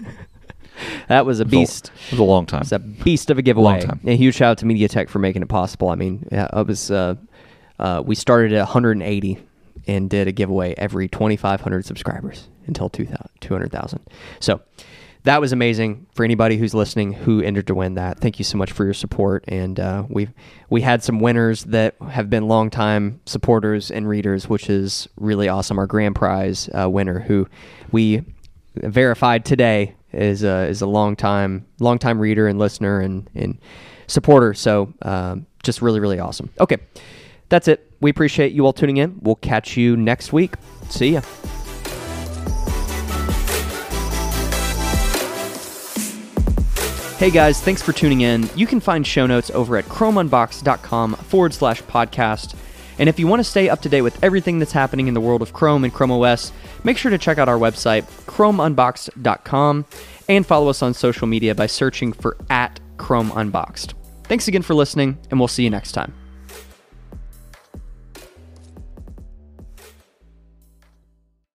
That was a beast. It was a long time. It's a beast of a giveaway. Long time. A huge shout out to MediaTek for making it possible. I mean, yeah, it was. We started at 180 and did a giveaway every 2,500 subscribers until 200,000. So that was amazing for anybody who's listening who entered to win that. Thank you so much for your support. And we had some winners that have been longtime supporters and readers, which is really awesome. Our grand prize winner, who we verified today, is a longtime reader and listener and supporter. So just really, really awesome. Okay, that's it. We appreciate you all tuning in. We'll catch you next week. See ya. Hey guys, thanks for tuning in. You can find show notes over at chromeunbox.com/podcast. And if you want to stay up to date with everything that's happening in the world of Chrome and Chrome OS, make sure to check out our website, chromeunboxed.com, and follow us on social media by searching for @ChromeUnboxed. Thanks again for listening, and we'll see you next time.